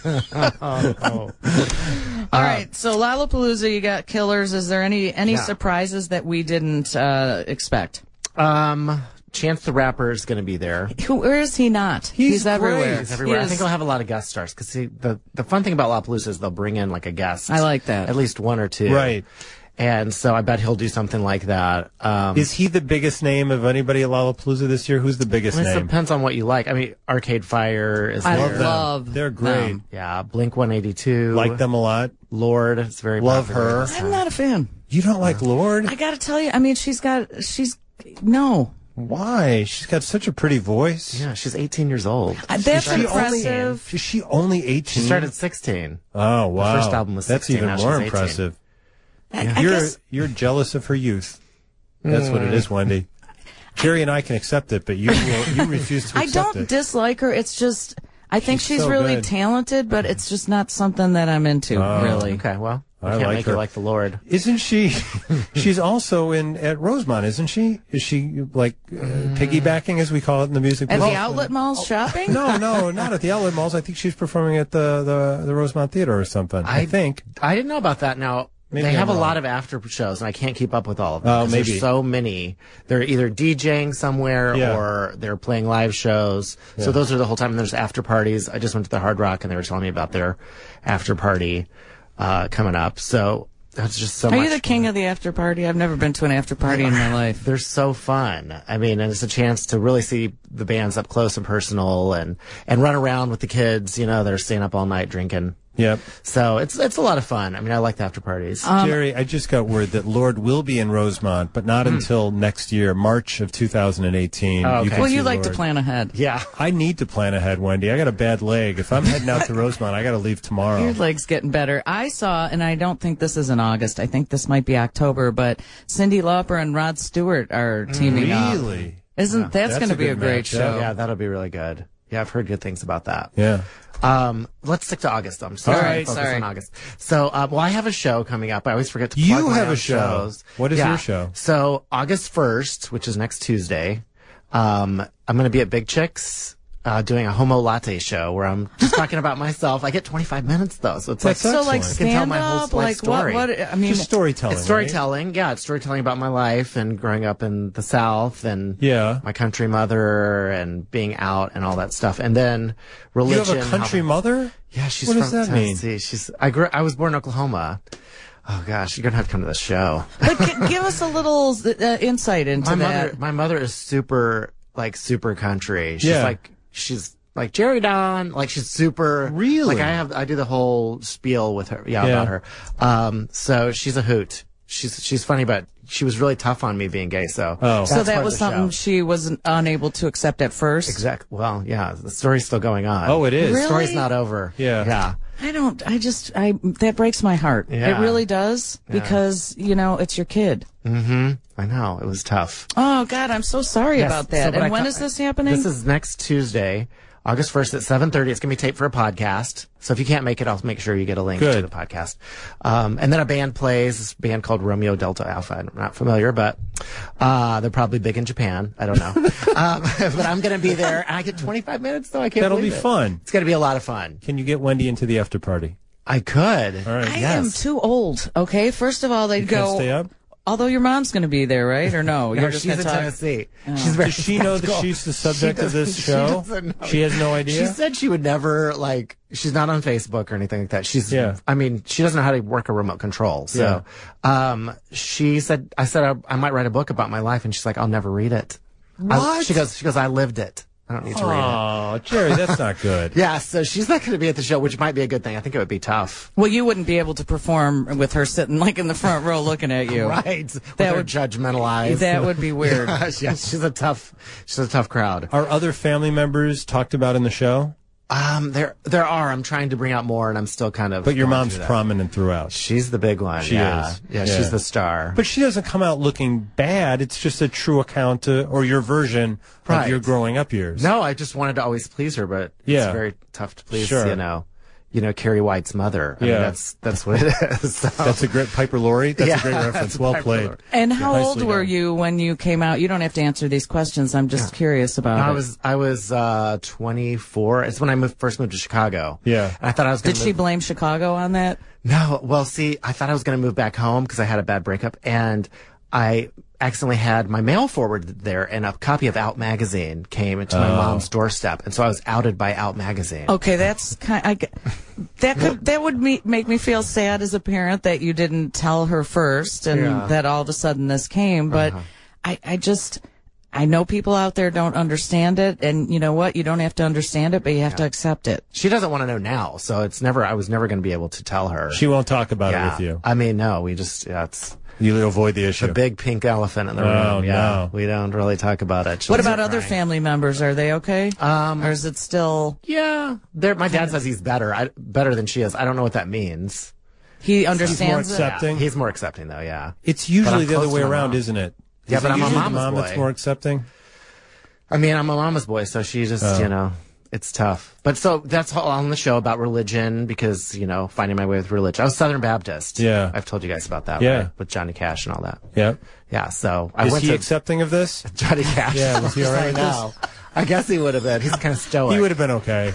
[SPEAKER 2] All right, so Lollapalooza, you got Killers. Is there any surprises that we didn't expect?
[SPEAKER 5] Chance the Rapper is going to be there.
[SPEAKER 2] Where is he not?
[SPEAKER 3] He's
[SPEAKER 2] everywhere.
[SPEAKER 3] great.
[SPEAKER 5] He's everywhere.
[SPEAKER 2] He
[SPEAKER 5] I
[SPEAKER 2] is-
[SPEAKER 5] think he'll have a lot of guest stars because the fun thing about Lollapalooza is they'll bring in like a guest.
[SPEAKER 2] I like that.
[SPEAKER 5] At least one or two.
[SPEAKER 3] Right.
[SPEAKER 5] And so I bet he'll do something like that.
[SPEAKER 3] Is he the biggest name of anybody at Lollapalooza this year? Who's the biggest
[SPEAKER 5] It
[SPEAKER 3] name?
[SPEAKER 5] depends on what you like. I mean, Arcade Fire is
[SPEAKER 2] I
[SPEAKER 5] there.
[SPEAKER 2] love
[SPEAKER 3] They're great.
[SPEAKER 2] them.
[SPEAKER 5] Yeah, Blink 182.
[SPEAKER 3] Like them a lot.
[SPEAKER 5] Lord, it's very
[SPEAKER 3] Love
[SPEAKER 5] popular.
[SPEAKER 3] her.
[SPEAKER 2] I'm not a fan.
[SPEAKER 3] You don't like Lord?
[SPEAKER 2] I got to tell you, I mean, no.
[SPEAKER 3] Why? She's got such a pretty voice.
[SPEAKER 5] Yeah, she's 18 years old.
[SPEAKER 2] That's
[SPEAKER 3] She
[SPEAKER 2] impressive.
[SPEAKER 3] Is she only 18?
[SPEAKER 5] She started at 16.
[SPEAKER 3] Oh, wow.
[SPEAKER 5] first album was
[SPEAKER 3] That's
[SPEAKER 5] 16,
[SPEAKER 3] even
[SPEAKER 5] now
[SPEAKER 3] more
[SPEAKER 5] she's 18.
[SPEAKER 3] impressive.
[SPEAKER 2] I
[SPEAKER 3] You're
[SPEAKER 2] guess
[SPEAKER 3] you're jealous of her youth. That's what it is, Wendy. Jerry and I can accept it, but you refuse to
[SPEAKER 2] I
[SPEAKER 3] accept
[SPEAKER 2] don't
[SPEAKER 3] it.
[SPEAKER 2] dislike her. It's just, I think
[SPEAKER 3] She's
[SPEAKER 2] she's
[SPEAKER 3] so
[SPEAKER 2] really
[SPEAKER 3] good.
[SPEAKER 2] talented, but it's just not something that I'm into, really.
[SPEAKER 5] Okay, well, I
[SPEAKER 3] I
[SPEAKER 5] can't
[SPEAKER 3] like
[SPEAKER 5] make
[SPEAKER 3] her.
[SPEAKER 5] you like the Lord.
[SPEAKER 3] Isn't she? She's also at Rosemont, isn't she? Is she like piggybacking, as we call it in the music
[SPEAKER 2] At
[SPEAKER 3] business?
[SPEAKER 2] the outlet malls shopping?
[SPEAKER 3] No, not at the outlet malls. I think she's performing at the Rosemont Theater or something. I think.
[SPEAKER 5] I didn't know about that. Now,
[SPEAKER 3] Maybe
[SPEAKER 5] they have
[SPEAKER 3] I'm
[SPEAKER 5] a
[SPEAKER 3] wrong.
[SPEAKER 5] lot of after shows, and I can't keep up with all of them.
[SPEAKER 3] Oh,
[SPEAKER 5] 'cause
[SPEAKER 3] maybe.
[SPEAKER 5] There's so many. They're either DJing somewhere
[SPEAKER 3] Yeah.
[SPEAKER 5] or they're playing live shows. So those are the whole time. And there's after parties. I just went to the Hard Rock, and they were telling me about their after party coming up. So that's just so
[SPEAKER 2] Are
[SPEAKER 5] much.
[SPEAKER 2] you the king of the after party? I've never been to an after party in my life.
[SPEAKER 5] They're so fun. I mean, and it's a chance to really see the bands up close and personal, and run around with the kids. You know, they're staying up all night drinking.
[SPEAKER 3] Yep.
[SPEAKER 5] So it's a lot of fun. I mean, I like the after parties.
[SPEAKER 3] Jerry, I just got word that Lord will be in Rosemont, but not until next year, March of 2018.
[SPEAKER 5] Oh, okay.
[SPEAKER 3] can
[SPEAKER 2] Well,
[SPEAKER 3] see
[SPEAKER 2] you like to
[SPEAKER 3] Lord.
[SPEAKER 2] plan ahead.
[SPEAKER 5] Yeah.
[SPEAKER 3] I need to plan ahead, Wendy. I got a bad leg. If I'm heading out to Rosemont, I got to leave tomorrow.
[SPEAKER 2] Your leg's getting better. I saw, and I don't think this is in August. I think this might be October, but Cyndi Lauper and Rod Stewart are teaming up.
[SPEAKER 3] Really?
[SPEAKER 2] Isn't that's
[SPEAKER 3] That's
[SPEAKER 2] going to
[SPEAKER 3] a
[SPEAKER 2] be a
[SPEAKER 3] good
[SPEAKER 2] great
[SPEAKER 3] matchup.
[SPEAKER 2] show?
[SPEAKER 5] Yeah, that'll be really good. Yeah, I've heard good things about that.
[SPEAKER 3] Yeah.
[SPEAKER 5] Let's stick to August. I'm still
[SPEAKER 3] All
[SPEAKER 5] trying
[SPEAKER 3] right.
[SPEAKER 5] to focus
[SPEAKER 2] Sorry.
[SPEAKER 5] on August. So, well, I have a show coming up. I always forget to plug
[SPEAKER 3] You
[SPEAKER 5] my
[SPEAKER 3] have
[SPEAKER 5] own
[SPEAKER 3] a show.
[SPEAKER 5] shows.
[SPEAKER 3] What is
[SPEAKER 5] Yeah.
[SPEAKER 3] your show?
[SPEAKER 5] So, August 1st, which is next Tuesday, I'm going to be at Big Chicks. Doing a homo latte show where I'm just talking about myself. I get 25 minutes though, so it's
[SPEAKER 3] That's
[SPEAKER 5] like
[SPEAKER 2] So like
[SPEAKER 3] Excellent.
[SPEAKER 5] I can tell
[SPEAKER 2] stand
[SPEAKER 5] my whole
[SPEAKER 2] up,
[SPEAKER 5] life
[SPEAKER 2] like
[SPEAKER 5] story.
[SPEAKER 2] what? I mean,
[SPEAKER 3] Just storytelling.
[SPEAKER 5] It's storytelling. Yeah, it's storytelling about my life and growing up in the South and
[SPEAKER 3] Yeah.
[SPEAKER 5] my country mother and being out and all that stuff. And then
[SPEAKER 3] You
[SPEAKER 5] religion.
[SPEAKER 3] have a country
[SPEAKER 5] how-
[SPEAKER 3] mother?
[SPEAKER 5] Yeah, she's
[SPEAKER 3] What
[SPEAKER 5] from
[SPEAKER 3] does that mean?
[SPEAKER 5] Tennessee. I was born in Oklahoma. Oh gosh, you're gonna have to come to the show.
[SPEAKER 2] but give us a little insight into that.
[SPEAKER 5] My mother is super country. She's like Jerry Don. Like she's super.
[SPEAKER 3] Really?
[SPEAKER 5] Like I do the whole spiel with her. Yeah, about her. So she's a hoot. She's funny, but she was really tough on me being gay. So
[SPEAKER 3] Oh.
[SPEAKER 2] So
[SPEAKER 5] that's
[SPEAKER 2] that
[SPEAKER 5] part
[SPEAKER 2] was
[SPEAKER 5] of the
[SPEAKER 2] something
[SPEAKER 5] show.
[SPEAKER 2] she was unable to accept at first.
[SPEAKER 5] Exactly. Well, yeah, the story's still going on.
[SPEAKER 3] Oh, it is.
[SPEAKER 5] The
[SPEAKER 2] Really?
[SPEAKER 5] story's not over.
[SPEAKER 3] Yeah.
[SPEAKER 5] Yeah.
[SPEAKER 2] That breaks my heart.
[SPEAKER 5] Yeah.
[SPEAKER 2] It really does because, it's your kid.
[SPEAKER 5] I know. It was tough.
[SPEAKER 2] Oh God, I'm so sorry
[SPEAKER 5] Yes.
[SPEAKER 2] about that.
[SPEAKER 5] So, but
[SPEAKER 2] And when is this happening?
[SPEAKER 5] This is next Tuesday, August 1st at 7:30. It's going to be taped for a podcast. So if you can't make it, I'll make sure you get a link
[SPEAKER 3] Good.
[SPEAKER 5] to the podcast. And then a band plays, this band called Romeo Delta Alpha. I'm not familiar, but they're probably big in Japan. I don't know. But I'm going to be there. And I get 25 minutes, though. I can't
[SPEAKER 3] That'll be
[SPEAKER 5] believe it.
[SPEAKER 3] fun.
[SPEAKER 5] It's going to be a lot of fun.
[SPEAKER 3] Can you get Wendy into the after party?
[SPEAKER 5] I could.
[SPEAKER 3] All right.
[SPEAKER 2] I
[SPEAKER 5] yes.
[SPEAKER 2] am too old. Okay, first of all, they'd
[SPEAKER 3] Can't
[SPEAKER 2] go.
[SPEAKER 3] stay up?
[SPEAKER 2] Although your mom's going to be there, right? Or no?
[SPEAKER 5] No,
[SPEAKER 2] You're just
[SPEAKER 5] she's
[SPEAKER 2] going
[SPEAKER 5] in
[SPEAKER 2] to talk.
[SPEAKER 5] Tennessee. She's very
[SPEAKER 3] Does she know that
[SPEAKER 5] skeptical.
[SPEAKER 3] she's the subject
[SPEAKER 5] She
[SPEAKER 3] of this
[SPEAKER 5] doesn't-
[SPEAKER 3] show?
[SPEAKER 5] She doesn't know.
[SPEAKER 3] She has no idea?
[SPEAKER 5] She said she would never, she's not on Facebook or anything like that.
[SPEAKER 3] Yeah.
[SPEAKER 5] I mean, she doesn't know how to work a remote control. So, she said, I might write a book about my life. And she's like, I'll never read it.
[SPEAKER 3] What?
[SPEAKER 5] She goes, I lived it. I don't need to read it.
[SPEAKER 3] Oh, Jerry, that's not good.
[SPEAKER 5] Yeah. So she's not going to be at the show, which might be a good thing. I think it would be tough.
[SPEAKER 2] Well, you wouldn't be able to perform with her sitting in the front row looking at you.
[SPEAKER 5] Right. With
[SPEAKER 2] That
[SPEAKER 5] her
[SPEAKER 2] would-
[SPEAKER 5] judgmental eyes.
[SPEAKER 2] That would be weird.
[SPEAKER 5] Yeah, she's a tough crowd.
[SPEAKER 3] Are other family members talked about in the show?
[SPEAKER 5] There are. I'm trying to bring out more, and I'm still kind of.
[SPEAKER 3] But your
[SPEAKER 5] going
[SPEAKER 3] mom's
[SPEAKER 5] through that.
[SPEAKER 3] prominent throughout.
[SPEAKER 5] She's the big one.
[SPEAKER 3] She
[SPEAKER 5] yeah.
[SPEAKER 3] is.
[SPEAKER 5] Yeah,
[SPEAKER 3] Yeah.
[SPEAKER 5] she's the star.
[SPEAKER 3] But she doesn't come out looking bad. It's just a true account or your version of
[SPEAKER 5] Right.
[SPEAKER 3] your growing up years.
[SPEAKER 5] No, I just wanted to always please her, but
[SPEAKER 3] Yeah.
[SPEAKER 5] it's very tough to please.
[SPEAKER 3] Sure.
[SPEAKER 5] Carrie White's mother. I mean,
[SPEAKER 3] Yeah.
[SPEAKER 5] that's what it is. So.
[SPEAKER 3] That's a great Piper Laurie. That's
[SPEAKER 5] Yeah,
[SPEAKER 3] a great reference.
[SPEAKER 5] that's
[SPEAKER 3] Well
[SPEAKER 5] Piper
[SPEAKER 3] played.
[SPEAKER 5] Laurie.
[SPEAKER 2] And how
[SPEAKER 3] Nicely
[SPEAKER 2] old were
[SPEAKER 3] done.
[SPEAKER 2] you when you came out? You don't have to answer these questions. I'm just curious about it.
[SPEAKER 5] I was 24. It's when I first moved to Chicago.
[SPEAKER 3] Yeah.
[SPEAKER 5] And I thought I was going
[SPEAKER 2] Did
[SPEAKER 5] to
[SPEAKER 2] she blame Chicago on that?
[SPEAKER 5] No, well, see, I thought I was going to move back home because I had a bad breakup, and after accidentally had my mail forwarded there, and a copy of Out magazine came into my mom's doorstep, and so I was outed by Out magazine.
[SPEAKER 2] Okay, that's that would make me feel sad as a parent that you didn't tell her first, and that all of a sudden this came. But I know people out there don't understand it, and you know what? You don't have to understand it, but you have to accept it.
[SPEAKER 5] She doesn't want to know now, so I was never going to be able to tell her.
[SPEAKER 3] She won't talk about it with you.
[SPEAKER 5] I mean, no, we just, it's
[SPEAKER 3] You avoid the issue.
[SPEAKER 5] the big pink elephant in the room.
[SPEAKER 3] no.
[SPEAKER 5] We don't really talk about it.
[SPEAKER 2] What about other family members? Are they okay? Or is it still?
[SPEAKER 5] Yeah, my dad says he's better than she is. I don't know what that means.
[SPEAKER 2] He understands
[SPEAKER 3] more
[SPEAKER 2] it.
[SPEAKER 3] accepting.
[SPEAKER 5] He's more accepting, though. Yeah.
[SPEAKER 3] It's usually
[SPEAKER 5] I'm
[SPEAKER 3] the other
[SPEAKER 5] close
[SPEAKER 3] way
[SPEAKER 5] to my
[SPEAKER 3] around,
[SPEAKER 5] mom.
[SPEAKER 3] isn't it?
[SPEAKER 5] Yeah,
[SPEAKER 3] Is
[SPEAKER 5] but
[SPEAKER 3] it
[SPEAKER 5] I'm a
[SPEAKER 3] usually the
[SPEAKER 5] mama's
[SPEAKER 3] mom
[SPEAKER 5] boy.
[SPEAKER 3] that's more accepting.
[SPEAKER 5] I mean, I'm a mama's boy, so she just, it's tough. But so that's all on the show about religion because, finding my way with religion. I was Southern Baptist.
[SPEAKER 3] Yeah.
[SPEAKER 5] I've told you guys about that,
[SPEAKER 3] Yeah.
[SPEAKER 5] right? With Johnny Cash and all that.
[SPEAKER 3] Yeah.
[SPEAKER 5] Yeah, so I
[SPEAKER 3] Is
[SPEAKER 5] went
[SPEAKER 3] he
[SPEAKER 5] to
[SPEAKER 3] accepting of this?
[SPEAKER 5] Johnny Cash.
[SPEAKER 3] Yeah, was he all right
[SPEAKER 5] I
[SPEAKER 3] with
[SPEAKER 5] know. I guess he would have been. He's kind of stoic.
[SPEAKER 3] He would have been okay.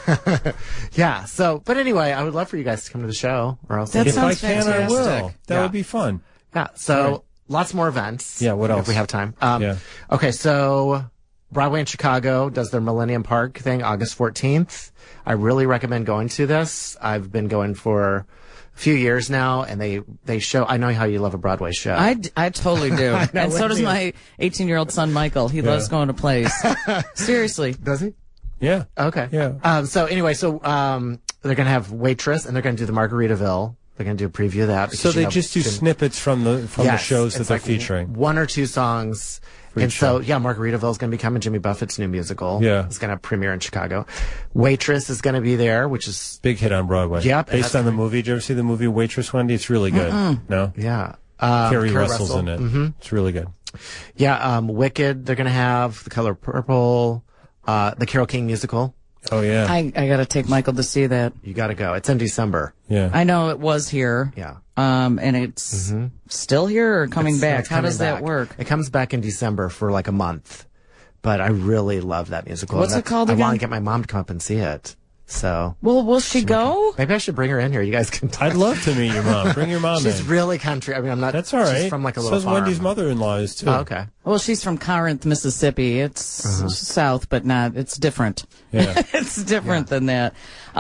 [SPEAKER 5] Yeah, so, but anyway, I would love for you guys to come to the show or else.
[SPEAKER 2] That
[SPEAKER 3] If I
[SPEAKER 2] sounds
[SPEAKER 3] can, I will.
[SPEAKER 2] fantastic.
[SPEAKER 3] That would be fun.
[SPEAKER 5] Yeah, so lots more events.
[SPEAKER 3] Yeah, what else?
[SPEAKER 5] If we have time.
[SPEAKER 3] Yeah.
[SPEAKER 5] Okay, so Broadway in Chicago does their Millennium Park thing August 14th. I really recommend going to this. I've been going for a few years now, and they show. I know how you love a Broadway show.
[SPEAKER 2] I totally do. And so
[SPEAKER 5] with
[SPEAKER 2] does
[SPEAKER 5] you.
[SPEAKER 2] my 18-year-old son, Michael. He loves going to plays. Seriously.
[SPEAKER 5] Does he?
[SPEAKER 3] Yeah.
[SPEAKER 5] Okay.
[SPEAKER 3] Yeah.
[SPEAKER 5] So anyway, they're gonna have Waitress, and they're gonna do the Margaritaville. They're gonna do a preview of that.
[SPEAKER 3] So they just do snippets from the shows that
[SPEAKER 5] it's
[SPEAKER 3] they're
[SPEAKER 5] like
[SPEAKER 3] featuring.
[SPEAKER 5] One or two songs.
[SPEAKER 3] For each
[SPEAKER 5] And so,
[SPEAKER 3] show.
[SPEAKER 5] Margaritaville is going to be coming. Jimmy Buffett's new musical.
[SPEAKER 3] Yeah.
[SPEAKER 5] It's going to premiere in Chicago. Waitress is going to be there, which is,
[SPEAKER 3] Big hit on Broadway.
[SPEAKER 5] Yep, and
[SPEAKER 3] Based
[SPEAKER 5] that's
[SPEAKER 3] on the movie. Did you ever see the movie Waitress, Wendy? It's really good. No?
[SPEAKER 5] yeah.
[SPEAKER 3] Carrie
[SPEAKER 5] Kurt
[SPEAKER 3] Russell's
[SPEAKER 5] Russell.
[SPEAKER 3] in it.
[SPEAKER 5] Mm-hmm.
[SPEAKER 3] It's really good.
[SPEAKER 5] Yeah. Wicked. They're going to have The Color Purple, the Carole King musical.
[SPEAKER 3] Oh, yeah.
[SPEAKER 2] I got to take Michael to see that.
[SPEAKER 5] You got to go. It's in December.
[SPEAKER 3] Yeah.
[SPEAKER 2] I know it was here.
[SPEAKER 5] Yeah.
[SPEAKER 2] And it's still here or coming back?
[SPEAKER 5] It's
[SPEAKER 2] How
[SPEAKER 5] coming
[SPEAKER 2] does that
[SPEAKER 5] back.
[SPEAKER 2] work?
[SPEAKER 5] It comes back in December for like a month. But I really love that musical.
[SPEAKER 2] What's it called
[SPEAKER 5] I want
[SPEAKER 2] again?
[SPEAKER 5] to get my mom to come up and see it. So
[SPEAKER 2] Well, will she go?
[SPEAKER 5] maybe I should bring her in here. You guys can talk.
[SPEAKER 3] I'd love to meet your mom. Bring your mom
[SPEAKER 5] She's
[SPEAKER 3] in.
[SPEAKER 5] really country. I mean, I'm not.
[SPEAKER 3] That's all right.
[SPEAKER 5] She's from like a little
[SPEAKER 3] So's
[SPEAKER 5] farm.
[SPEAKER 3] Wendy's mother-in-law is, too.
[SPEAKER 5] Oh, okay.
[SPEAKER 2] Well, she's from Corinth, Mississippi. It's south, but not. It's different.
[SPEAKER 3] Yeah.
[SPEAKER 2] It's different than that.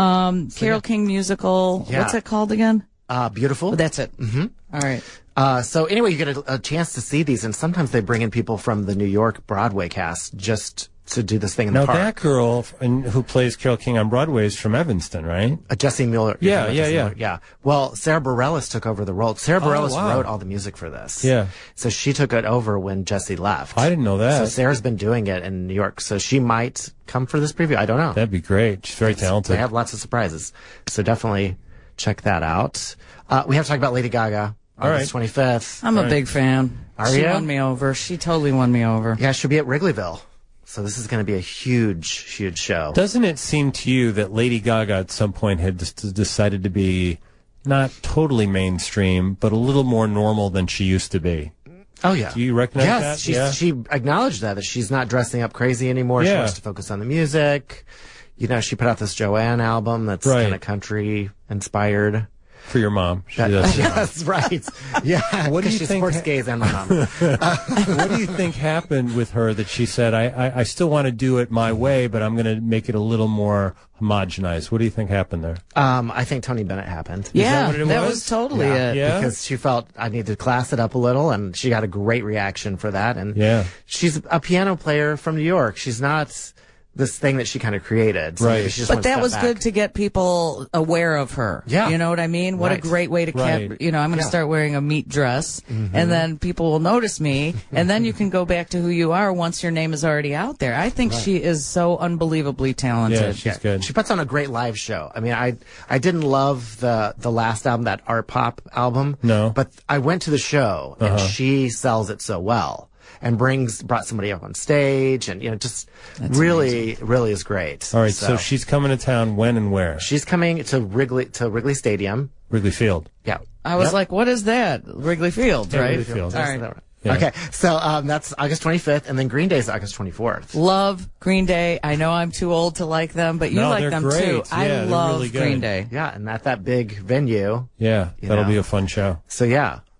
[SPEAKER 2] Carole King musical.
[SPEAKER 5] Yeah.
[SPEAKER 2] What's it called again?
[SPEAKER 5] Beautiful.
[SPEAKER 2] That's it. Mm-hmm. All right.
[SPEAKER 5] So anyway, you get a chance to see these, and sometimes they bring in people from the New York Broadway cast just to do this thing in
[SPEAKER 3] Now,
[SPEAKER 5] the park.
[SPEAKER 3] that girl who plays Carole King on Broadway is from Evanston, right?
[SPEAKER 5] Jesse Mueller.
[SPEAKER 3] Yeah,
[SPEAKER 5] Jesse
[SPEAKER 3] yeah.
[SPEAKER 5] Mueller, yeah. Well, Sarah Bareilles took over the role. Sarah Bareilles
[SPEAKER 3] wow.
[SPEAKER 5] wrote all the music for this.
[SPEAKER 3] Yeah.
[SPEAKER 5] So she took it over when Jesse left.
[SPEAKER 3] I didn't know that.
[SPEAKER 5] So Sarah's been doing it in New York, so she might come for this preview. I don't know.
[SPEAKER 3] That'd be great. She's very talented.
[SPEAKER 5] They have lots of surprises. So definitely check that out. We have to talk about Lady Gaga. August 25th.
[SPEAKER 2] I'm a big fan.
[SPEAKER 5] Are
[SPEAKER 2] she
[SPEAKER 5] you?
[SPEAKER 2] won me over. She totally won me over.
[SPEAKER 5] Yeah, she'll be at Wrigleyville. So this is going to be a huge, huge show.
[SPEAKER 3] Doesn't it seem to you that Lady Gaga at some point had decided to be not totally mainstream, but a little more normal than she used to be?
[SPEAKER 5] Oh, yeah.
[SPEAKER 3] Do you recognize that?
[SPEAKER 5] Yes, she acknowledged that she's not dressing up crazy anymore. She
[SPEAKER 3] Yeah.
[SPEAKER 5] wants to focus on the music. You know, she put out this Joanne album that's
[SPEAKER 3] Right.
[SPEAKER 5] kind of country inspired.
[SPEAKER 3] For your mom. She does.
[SPEAKER 5] That's right. Yeah.
[SPEAKER 3] What do
[SPEAKER 5] 'cause
[SPEAKER 3] you
[SPEAKER 5] she
[SPEAKER 3] think
[SPEAKER 5] supports gays and my mom.
[SPEAKER 3] What do you think happened with her that she said, I still want to do it my way, but I'm going to make it a little more homogenized? What do you think happened there?
[SPEAKER 5] I think Tony Bennett happened.
[SPEAKER 2] Yeah,
[SPEAKER 3] what it
[SPEAKER 2] that
[SPEAKER 3] was?
[SPEAKER 2] was totally it.
[SPEAKER 3] Yeah?
[SPEAKER 5] Because she felt I need to class it up a little, and she got a great reaction for that. And
[SPEAKER 3] Yeah.
[SPEAKER 5] she's a piano player from New York. She's not this thing that she kind of created. So
[SPEAKER 3] Right.
[SPEAKER 5] maybe she just
[SPEAKER 2] But
[SPEAKER 5] wants to
[SPEAKER 2] that
[SPEAKER 5] step
[SPEAKER 2] was
[SPEAKER 5] back.
[SPEAKER 2] good to get people aware of her.
[SPEAKER 5] Yeah.
[SPEAKER 2] You know what I mean? What
[SPEAKER 5] Right.
[SPEAKER 2] a great way to
[SPEAKER 3] Right.
[SPEAKER 2] I'm going to start wearing a meat dress, and then people will notice me, and then you can go back to who you are once your name is already out there. I think she is so unbelievably talented.
[SPEAKER 3] Yeah, she's good.
[SPEAKER 5] She puts on a great live show. I mean, I didn't love the last album, that art pop album.
[SPEAKER 3] No.
[SPEAKER 5] But I went to the show, and she sells it so well. And brought somebody up on stage, and just really is great.
[SPEAKER 3] All right, so she's coming to town when and where?
[SPEAKER 5] she's coming to Wrigley Stadium.
[SPEAKER 3] Wrigley Field.
[SPEAKER 5] Yeah,
[SPEAKER 2] I was like, what is that? Wrigley Field,
[SPEAKER 3] Yeah,
[SPEAKER 2] right?
[SPEAKER 3] Wrigley Field.
[SPEAKER 2] All right.
[SPEAKER 3] Yeah.
[SPEAKER 5] Okay, so that's August 25th, and then Green Day's August 24th.
[SPEAKER 2] Love Green Day. I know I'm too old to like them, but you
[SPEAKER 3] No,
[SPEAKER 2] like
[SPEAKER 3] they're
[SPEAKER 2] them
[SPEAKER 3] great.
[SPEAKER 2] too.
[SPEAKER 3] Yeah,
[SPEAKER 2] I
[SPEAKER 3] they're
[SPEAKER 2] love
[SPEAKER 3] really good.
[SPEAKER 2] Green Day.
[SPEAKER 5] Yeah, and at that big venue.
[SPEAKER 3] Yeah,
[SPEAKER 5] You
[SPEAKER 3] that'll
[SPEAKER 5] know.
[SPEAKER 3] be a fun show.
[SPEAKER 5] So yeah,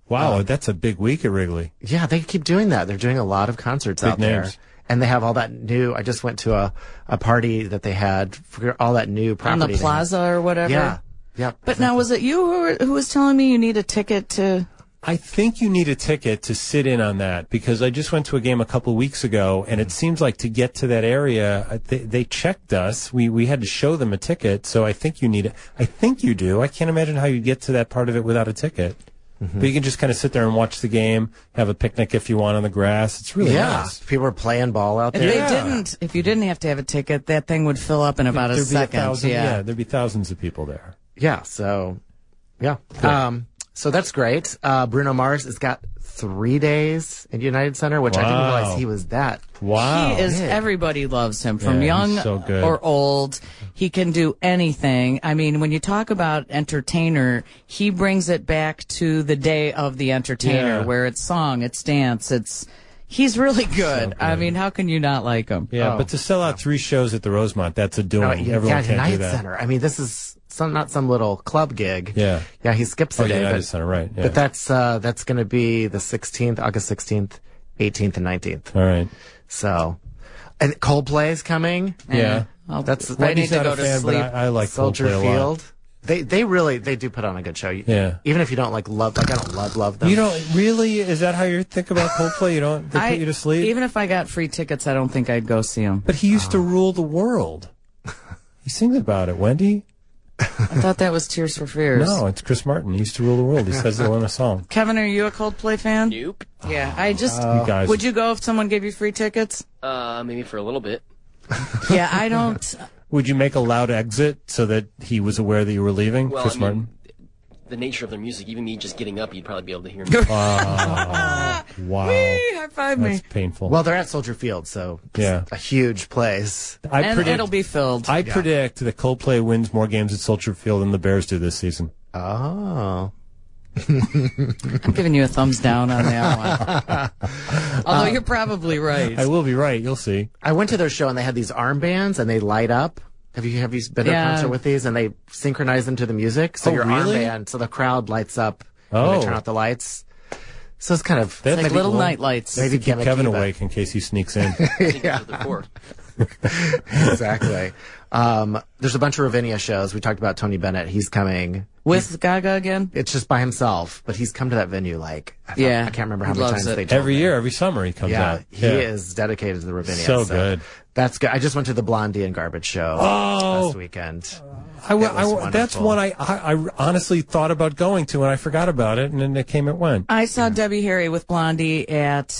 [SPEAKER 3] Wow, that's a big week at Wrigley.
[SPEAKER 5] Yeah, they keep doing that. They're doing a lot of concerts
[SPEAKER 3] Big
[SPEAKER 5] out there.
[SPEAKER 3] names.
[SPEAKER 5] And they have all that new, I just went to a party that they had for all that new
[SPEAKER 2] On
[SPEAKER 5] property.
[SPEAKER 2] the plaza or whatever.
[SPEAKER 5] Yeah. Yeah.
[SPEAKER 2] But now, was it you who was telling me you need a ticket to?
[SPEAKER 3] I think you need a ticket to sit in on that because I just went to a game a couple of weeks ago, and it seems like to get to that area, they checked us. We had to show them a ticket, so I think you need it. I think you do. I can't imagine how you get to that part of it without a ticket. But you can just kind of sit there and watch the game, have a picnic if you want on the grass. It's really nice.
[SPEAKER 5] People are playing ball out
[SPEAKER 2] If
[SPEAKER 5] there.
[SPEAKER 2] if you didn't have to have a ticket, that thing would fill up in about a
[SPEAKER 3] There'd be
[SPEAKER 2] second.
[SPEAKER 3] 1,000
[SPEAKER 2] yeah.
[SPEAKER 3] there'd be thousands of people there.
[SPEAKER 5] Yeah. So, yeah. So that's great. Bruno Mars has got 3 days in United Center, which I didn't
[SPEAKER 3] Wow.
[SPEAKER 5] realize he was that.
[SPEAKER 3] Wow.
[SPEAKER 2] He is.
[SPEAKER 5] big.
[SPEAKER 2] Everybody loves him, from
[SPEAKER 3] Yeah,
[SPEAKER 2] young
[SPEAKER 3] he's so good.
[SPEAKER 2] or old. He can do anything. I mean, when you talk about entertainer, he brings it back to the day of the entertainer,
[SPEAKER 3] Yeah.
[SPEAKER 2] where it's song, it's dance, he's really good. I mean, how can you not like him?
[SPEAKER 3] Yeah, but to sell out 3 shows at the Rosemont, that's a doing.
[SPEAKER 5] No,
[SPEAKER 3] Everyone can't
[SPEAKER 5] United
[SPEAKER 3] do that.
[SPEAKER 5] Center. I mean, this is not some little club gig.
[SPEAKER 3] Yeah.
[SPEAKER 5] Yeah, he skips a
[SPEAKER 3] Oh,
[SPEAKER 5] day.
[SPEAKER 3] United
[SPEAKER 5] but,
[SPEAKER 3] Center, right. Yeah.
[SPEAKER 5] but that's going to be the 16th, August 16th, 18th, and 19th.
[SPEAKER 3] All right.
[SPEAKER 5] So, and Coldplay is coming.
[SPEAKER 3] Yeah.
[SPEAKER 2] Well,
[SPEAKER 5] That's-
[SPEAKER 2] I
[SPEAKER 3] Wendy's
[SPEAKER 2] need to
[SPEAKER 3] not
[SPEAKER 2] go
[SPEAKER 3] a
[SPEAKER 2] to
[SPEAKER 3] fan,
[SPEAKER 2] sleep.
[SPEAKER 3] but I like
[SPEAKER 5] Soldier
[SPEAKER 3] Coldplay a lot.
[SPEAKER 5] Field. They do put on a good show.
[SPEAKER 3] Yeah.
[SPEAKER 5] Even if you don't love I don't love them.
[SPEAKER 3] You don't really? Is that how you think about Coldplay? You don't? They put you to sleep?
[SPEAKER 2] Even if I got free tickets, I don't think I'd go see him.
[SPEAKER 3] But he used to rule the world. He sings about it, Wendy.
[SPEAKER 2] I thought that was Tears for Fears.
[SPEAKER 3] No, it's Chris Martin. He used to rule the world. He says it in a song.
[SPEAKER 2] Kevin, are you a Coldplay fan?
[SPEAKER 4] Nope.
[SPEAKER 2] Yeah, I just.
[SPEAKER 3] You guys.
[SPEAKER 2] Would you go if someone gave you free tickets?
[SPEAKER 4] Maybe for a little bit.
[SPEAKER 2] Yeah, I don't.
[SPEAKER 3] Would you make a loud exit so that he was aware that you were leaving,
[SPEAKER 4] Well,
[SPEAKER 3] Chris
[SPEAKER 4] I mean,
[SPEAKER 3] Martin?
[SPEAKER 4] The nature of their music, even me just getting up, you'd probably be able to hear me.
[SPEAKER 3] Wow.
[SPEAKER 2] High five me.
[SPEAKER 3] That's painful.
[SPEAKER 5] Well, they're at Soldier Field, so it's
[SPEAKER 3] Yeah.
[SPEAKER 5] a huge place.
[SPEAKER 2] And it'll be filled.
[SPEAKER 3] I predict that Coldplay wins more games at Soldier Field than the Bears do this season.
[SPEAKER 5] Oh.
[SPEAKER 2] I'm giving you a thumbs down on that one. Although you're probably right.
[SPEAKER 3] I will be right. You'll see.
[SPEAKER 5] I went to their show and they had these armbands and they light up. Have you been to a
[SPEAKER 2] Yeah.
[SPEAKER 5] concert with these? And they synchronize them to the music. So
[SPEAKER 3] Oh,
[SPEAKER 5] your
[SPEAKER 3] really?
[SPEAKER 5] armband, so the crowd lights up when
[SPEAKER 3] Oh.
[SPEAKER 5] they turn out the lights. So it's kind of
[SPEAKER 3] That's
[SPEAKER 2] like
[SPEAKER 3] maybe
[SPEAKER 2] little
[SPEAKER 3] cool.
[SPEAKER 2] night lights.
[SPEAKER 5] maybe
[SPEAKER 3] Keep
[SPEAKER 5] gimmicky,
[SPEAKER 3] Kevin
[SPEAKER 5] but-
[SPEAKER 3] awake in case he sneaks in.
[SPEAKER 4] I think that's what they're for.
[SPEAKER 5] Exactly. There's a bunch of Ravinia shows. We talked about Tony Bennett. He's coming.
[SPEAKER 2] With Gaga again?
[SPEAKER 5] It's just by himself, but he's come to that venue I can't remember how
[SPEAKER 2] he
[SPEAKER 5] many
[SPEAKER 2] loves
[SPEAKER 5] times
[SPEAKER 2] it.
[SPEAKER 5] they told
[SPEAKER 3] Every
[SPEAKER 5] me.
[SPEAKER 3] year, every summer he comes
[SPEAKER 5] Yeah,
[SPEAKER 3] out.
[SPEAKER 5] he is dedicated to the Ravinia.
[SPEAKER 3] So good.
[SPEAKER 5] That's good. I just went to the Blondie and Garbage show last weekend.
[SPEAKER 3] That's
[SPEAKER 5] wonderful.
[SPEAKER 3] one I honestly thought about going to, and I forgot about it, and then it came and went.
[SPEAKER 2] I saw Debbie Harry with Blondie at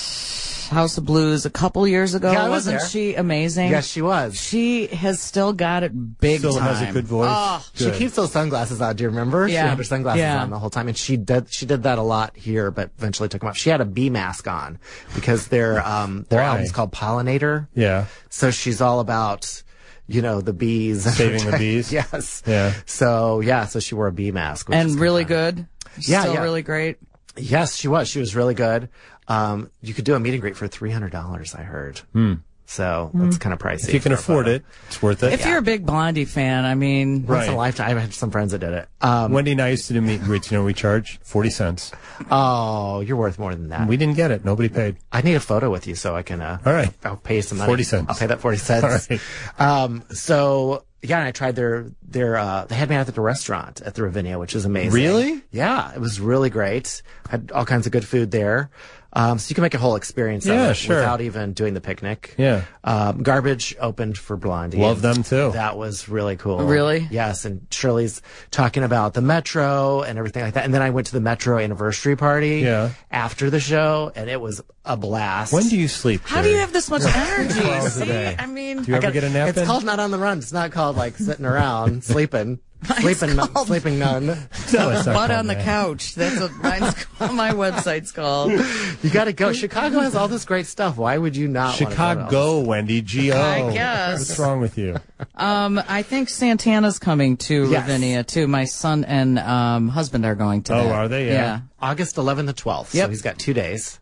[SPEAKER 2] House of Blues a couple years ago.
[SPEAKER 5] Yeah, I was
[SPEAKER 2] Wasn't
[SPEAKER 5] there.
[SPEAKER 2] she amazing?
[SPEAKER 5] Yes, she was.
[SPEAKER 2] She has still got it big
[SPEAKER 3] Still
[SPEAKER 2] time.
[SPEAKER 3] has a good voice.
[SPEAKER 2] Oh,
[SPEAKER 5] She
[SPEAKER 3] Good.
[SPEAKER 5] keeps those sunglasses on. Do you remember? She
[SPEAKER 2] Yeah.
[SPEAKER 5] had her sunglasses
[SPEAKER 2] Yeah.
[SPEAKER 5] on the whole time, and she did that a lot here, but eventually took them off. She had a bee mask on because their
[SPEAKER 3] Why?
[SPEAKER 5] album's called Pollinator.
[SPEAKER 3] Yeah.
[SPEAKER 5] So she's all about, the bees.
[SPEAKER 3] Saving the bees?
[SPEAKER 5] Yes.
[SPEAKER 3] Yeah.
[SPEAKER 5] So she wore a bee mask. Which is
[SPEAKER 2] and
[SPEAKER 5] kinda
[SPEAKER 2] really
[SPEAKER 5] fun.
[SPEAKER 2] good.
[SPEAKER 5] Yeah,
[SPEAKER 2] Still
[SPEAKER 5] yeah.
[SPEAKER 2] really great.
[SPEAKER 5] Yes, she was. She was really good. You could do a meet and greet for $300, I heard. So that's kind of pricey.
[SPEAKER 3] If you can
[SPEAKER 5] for a
[SPEAKER 3] afford
[SPEAKER 5] photo.
[SPEAKER 3] it, it's worth it.
[SPEAKER 2] If you're a big Blondie fan, I mean,
[SPEAKER 5] Once in a
[SPEAKER 3] Right.
[SPEAKER 5] lifetime. I had some friends that did it.
[SPEAKER 3] Wendy and I used to do meet and greets. You know, we charge 40 cents.
[SPEAKER 5] Oh, you're worth more than that.
[SPEAKER 3] We didn't get it. Nobody paid.
[SPEAKER 5] I need a photo with you so I can.
[SPEAKER 3] All right.
[SPEAKER 5] I'll pay you some money.
[SPEAKER 3] 40 cents.
[SPEAKER 5] I'll pay that 40 cents.
[SPEAKER 3] All right.
[SPEAKER 5] So yeah, and I tried their they had me out at the restaurant at the Ravinia, which is amazing.
[SPEAKER 3] Really?
[SPEAKER 5] Yeah, it was really great. Had all kinds of good food there. So you can make a whole experience of
[SPEAKER 3] Yeah,
[SPEAKER 5] it
[SPEAKER 3] sure.
[SPEAKER 5] without even doing the picnic.
[SPEAKER 3] Yeah.
[SPEAKER 5] Garbage opened for Blondie.
[SPEAKER 3] Love them too.
[SPEAKER 5] That was really cool.
[SPEAKER 2] Really?
[SPEAKER 5] Yes, and Shirley's talking about the Metro and everything like that. And then I went to the Metro anniversary party
[SPEAKER 3] Yeah.
[SPEAKER 5] after the show, and it was a blast.
[SPEAKER 3] When do you sleep?
[SPEAKER 2] how do you
[SPEAKER 3] Jerry?
[SPEAKER 2] have this much energy?
[SPEAKER 3] hours a
[SPEAKER 2] See,
[SPEAKER 3] day.
[SPEAKER 2] I mean,
[SPEAKER 3] Do you ever get a nap
[SPEAKER 5] It's
[SPEAKER 3] in?
[SPEAKER 5] called Not on the Run. It's not called like sitting around sleeping. Sleeping Nun.
[SPEAKER 3] No, it's not
[SPEAKER 2] butt
[SPEAKER 3] called
[SPEAKER 2] on the
[SPEAKER 3] that.
[SPEAKER 2] couch. That's what mine's called. My website's called.
[SPEAKER 5] You got to go. Chicago has all this great stuff. Why would you not? wanna go to all
[SPEAKER 3] Chicago, Wendy. G-O.
[SPEAKER 2] I guess.
[SPEAKER 3] What's wrong with you?
[SPEAKER 2] I think Santana's coming to
[SPEAKER 5] Yes.
[SPEAKER 2] Ravinia too. My son and husband are going to.
[SPEAKER 3] Oh,
[SPEAKER 2] that.
[SPEAKER 3] are they? Yeah.
[SPEAKER 5] this? August 11th and 12th.
[SPEAKER 2] Yep.
[SPEAKER 5] So he's got 2 days.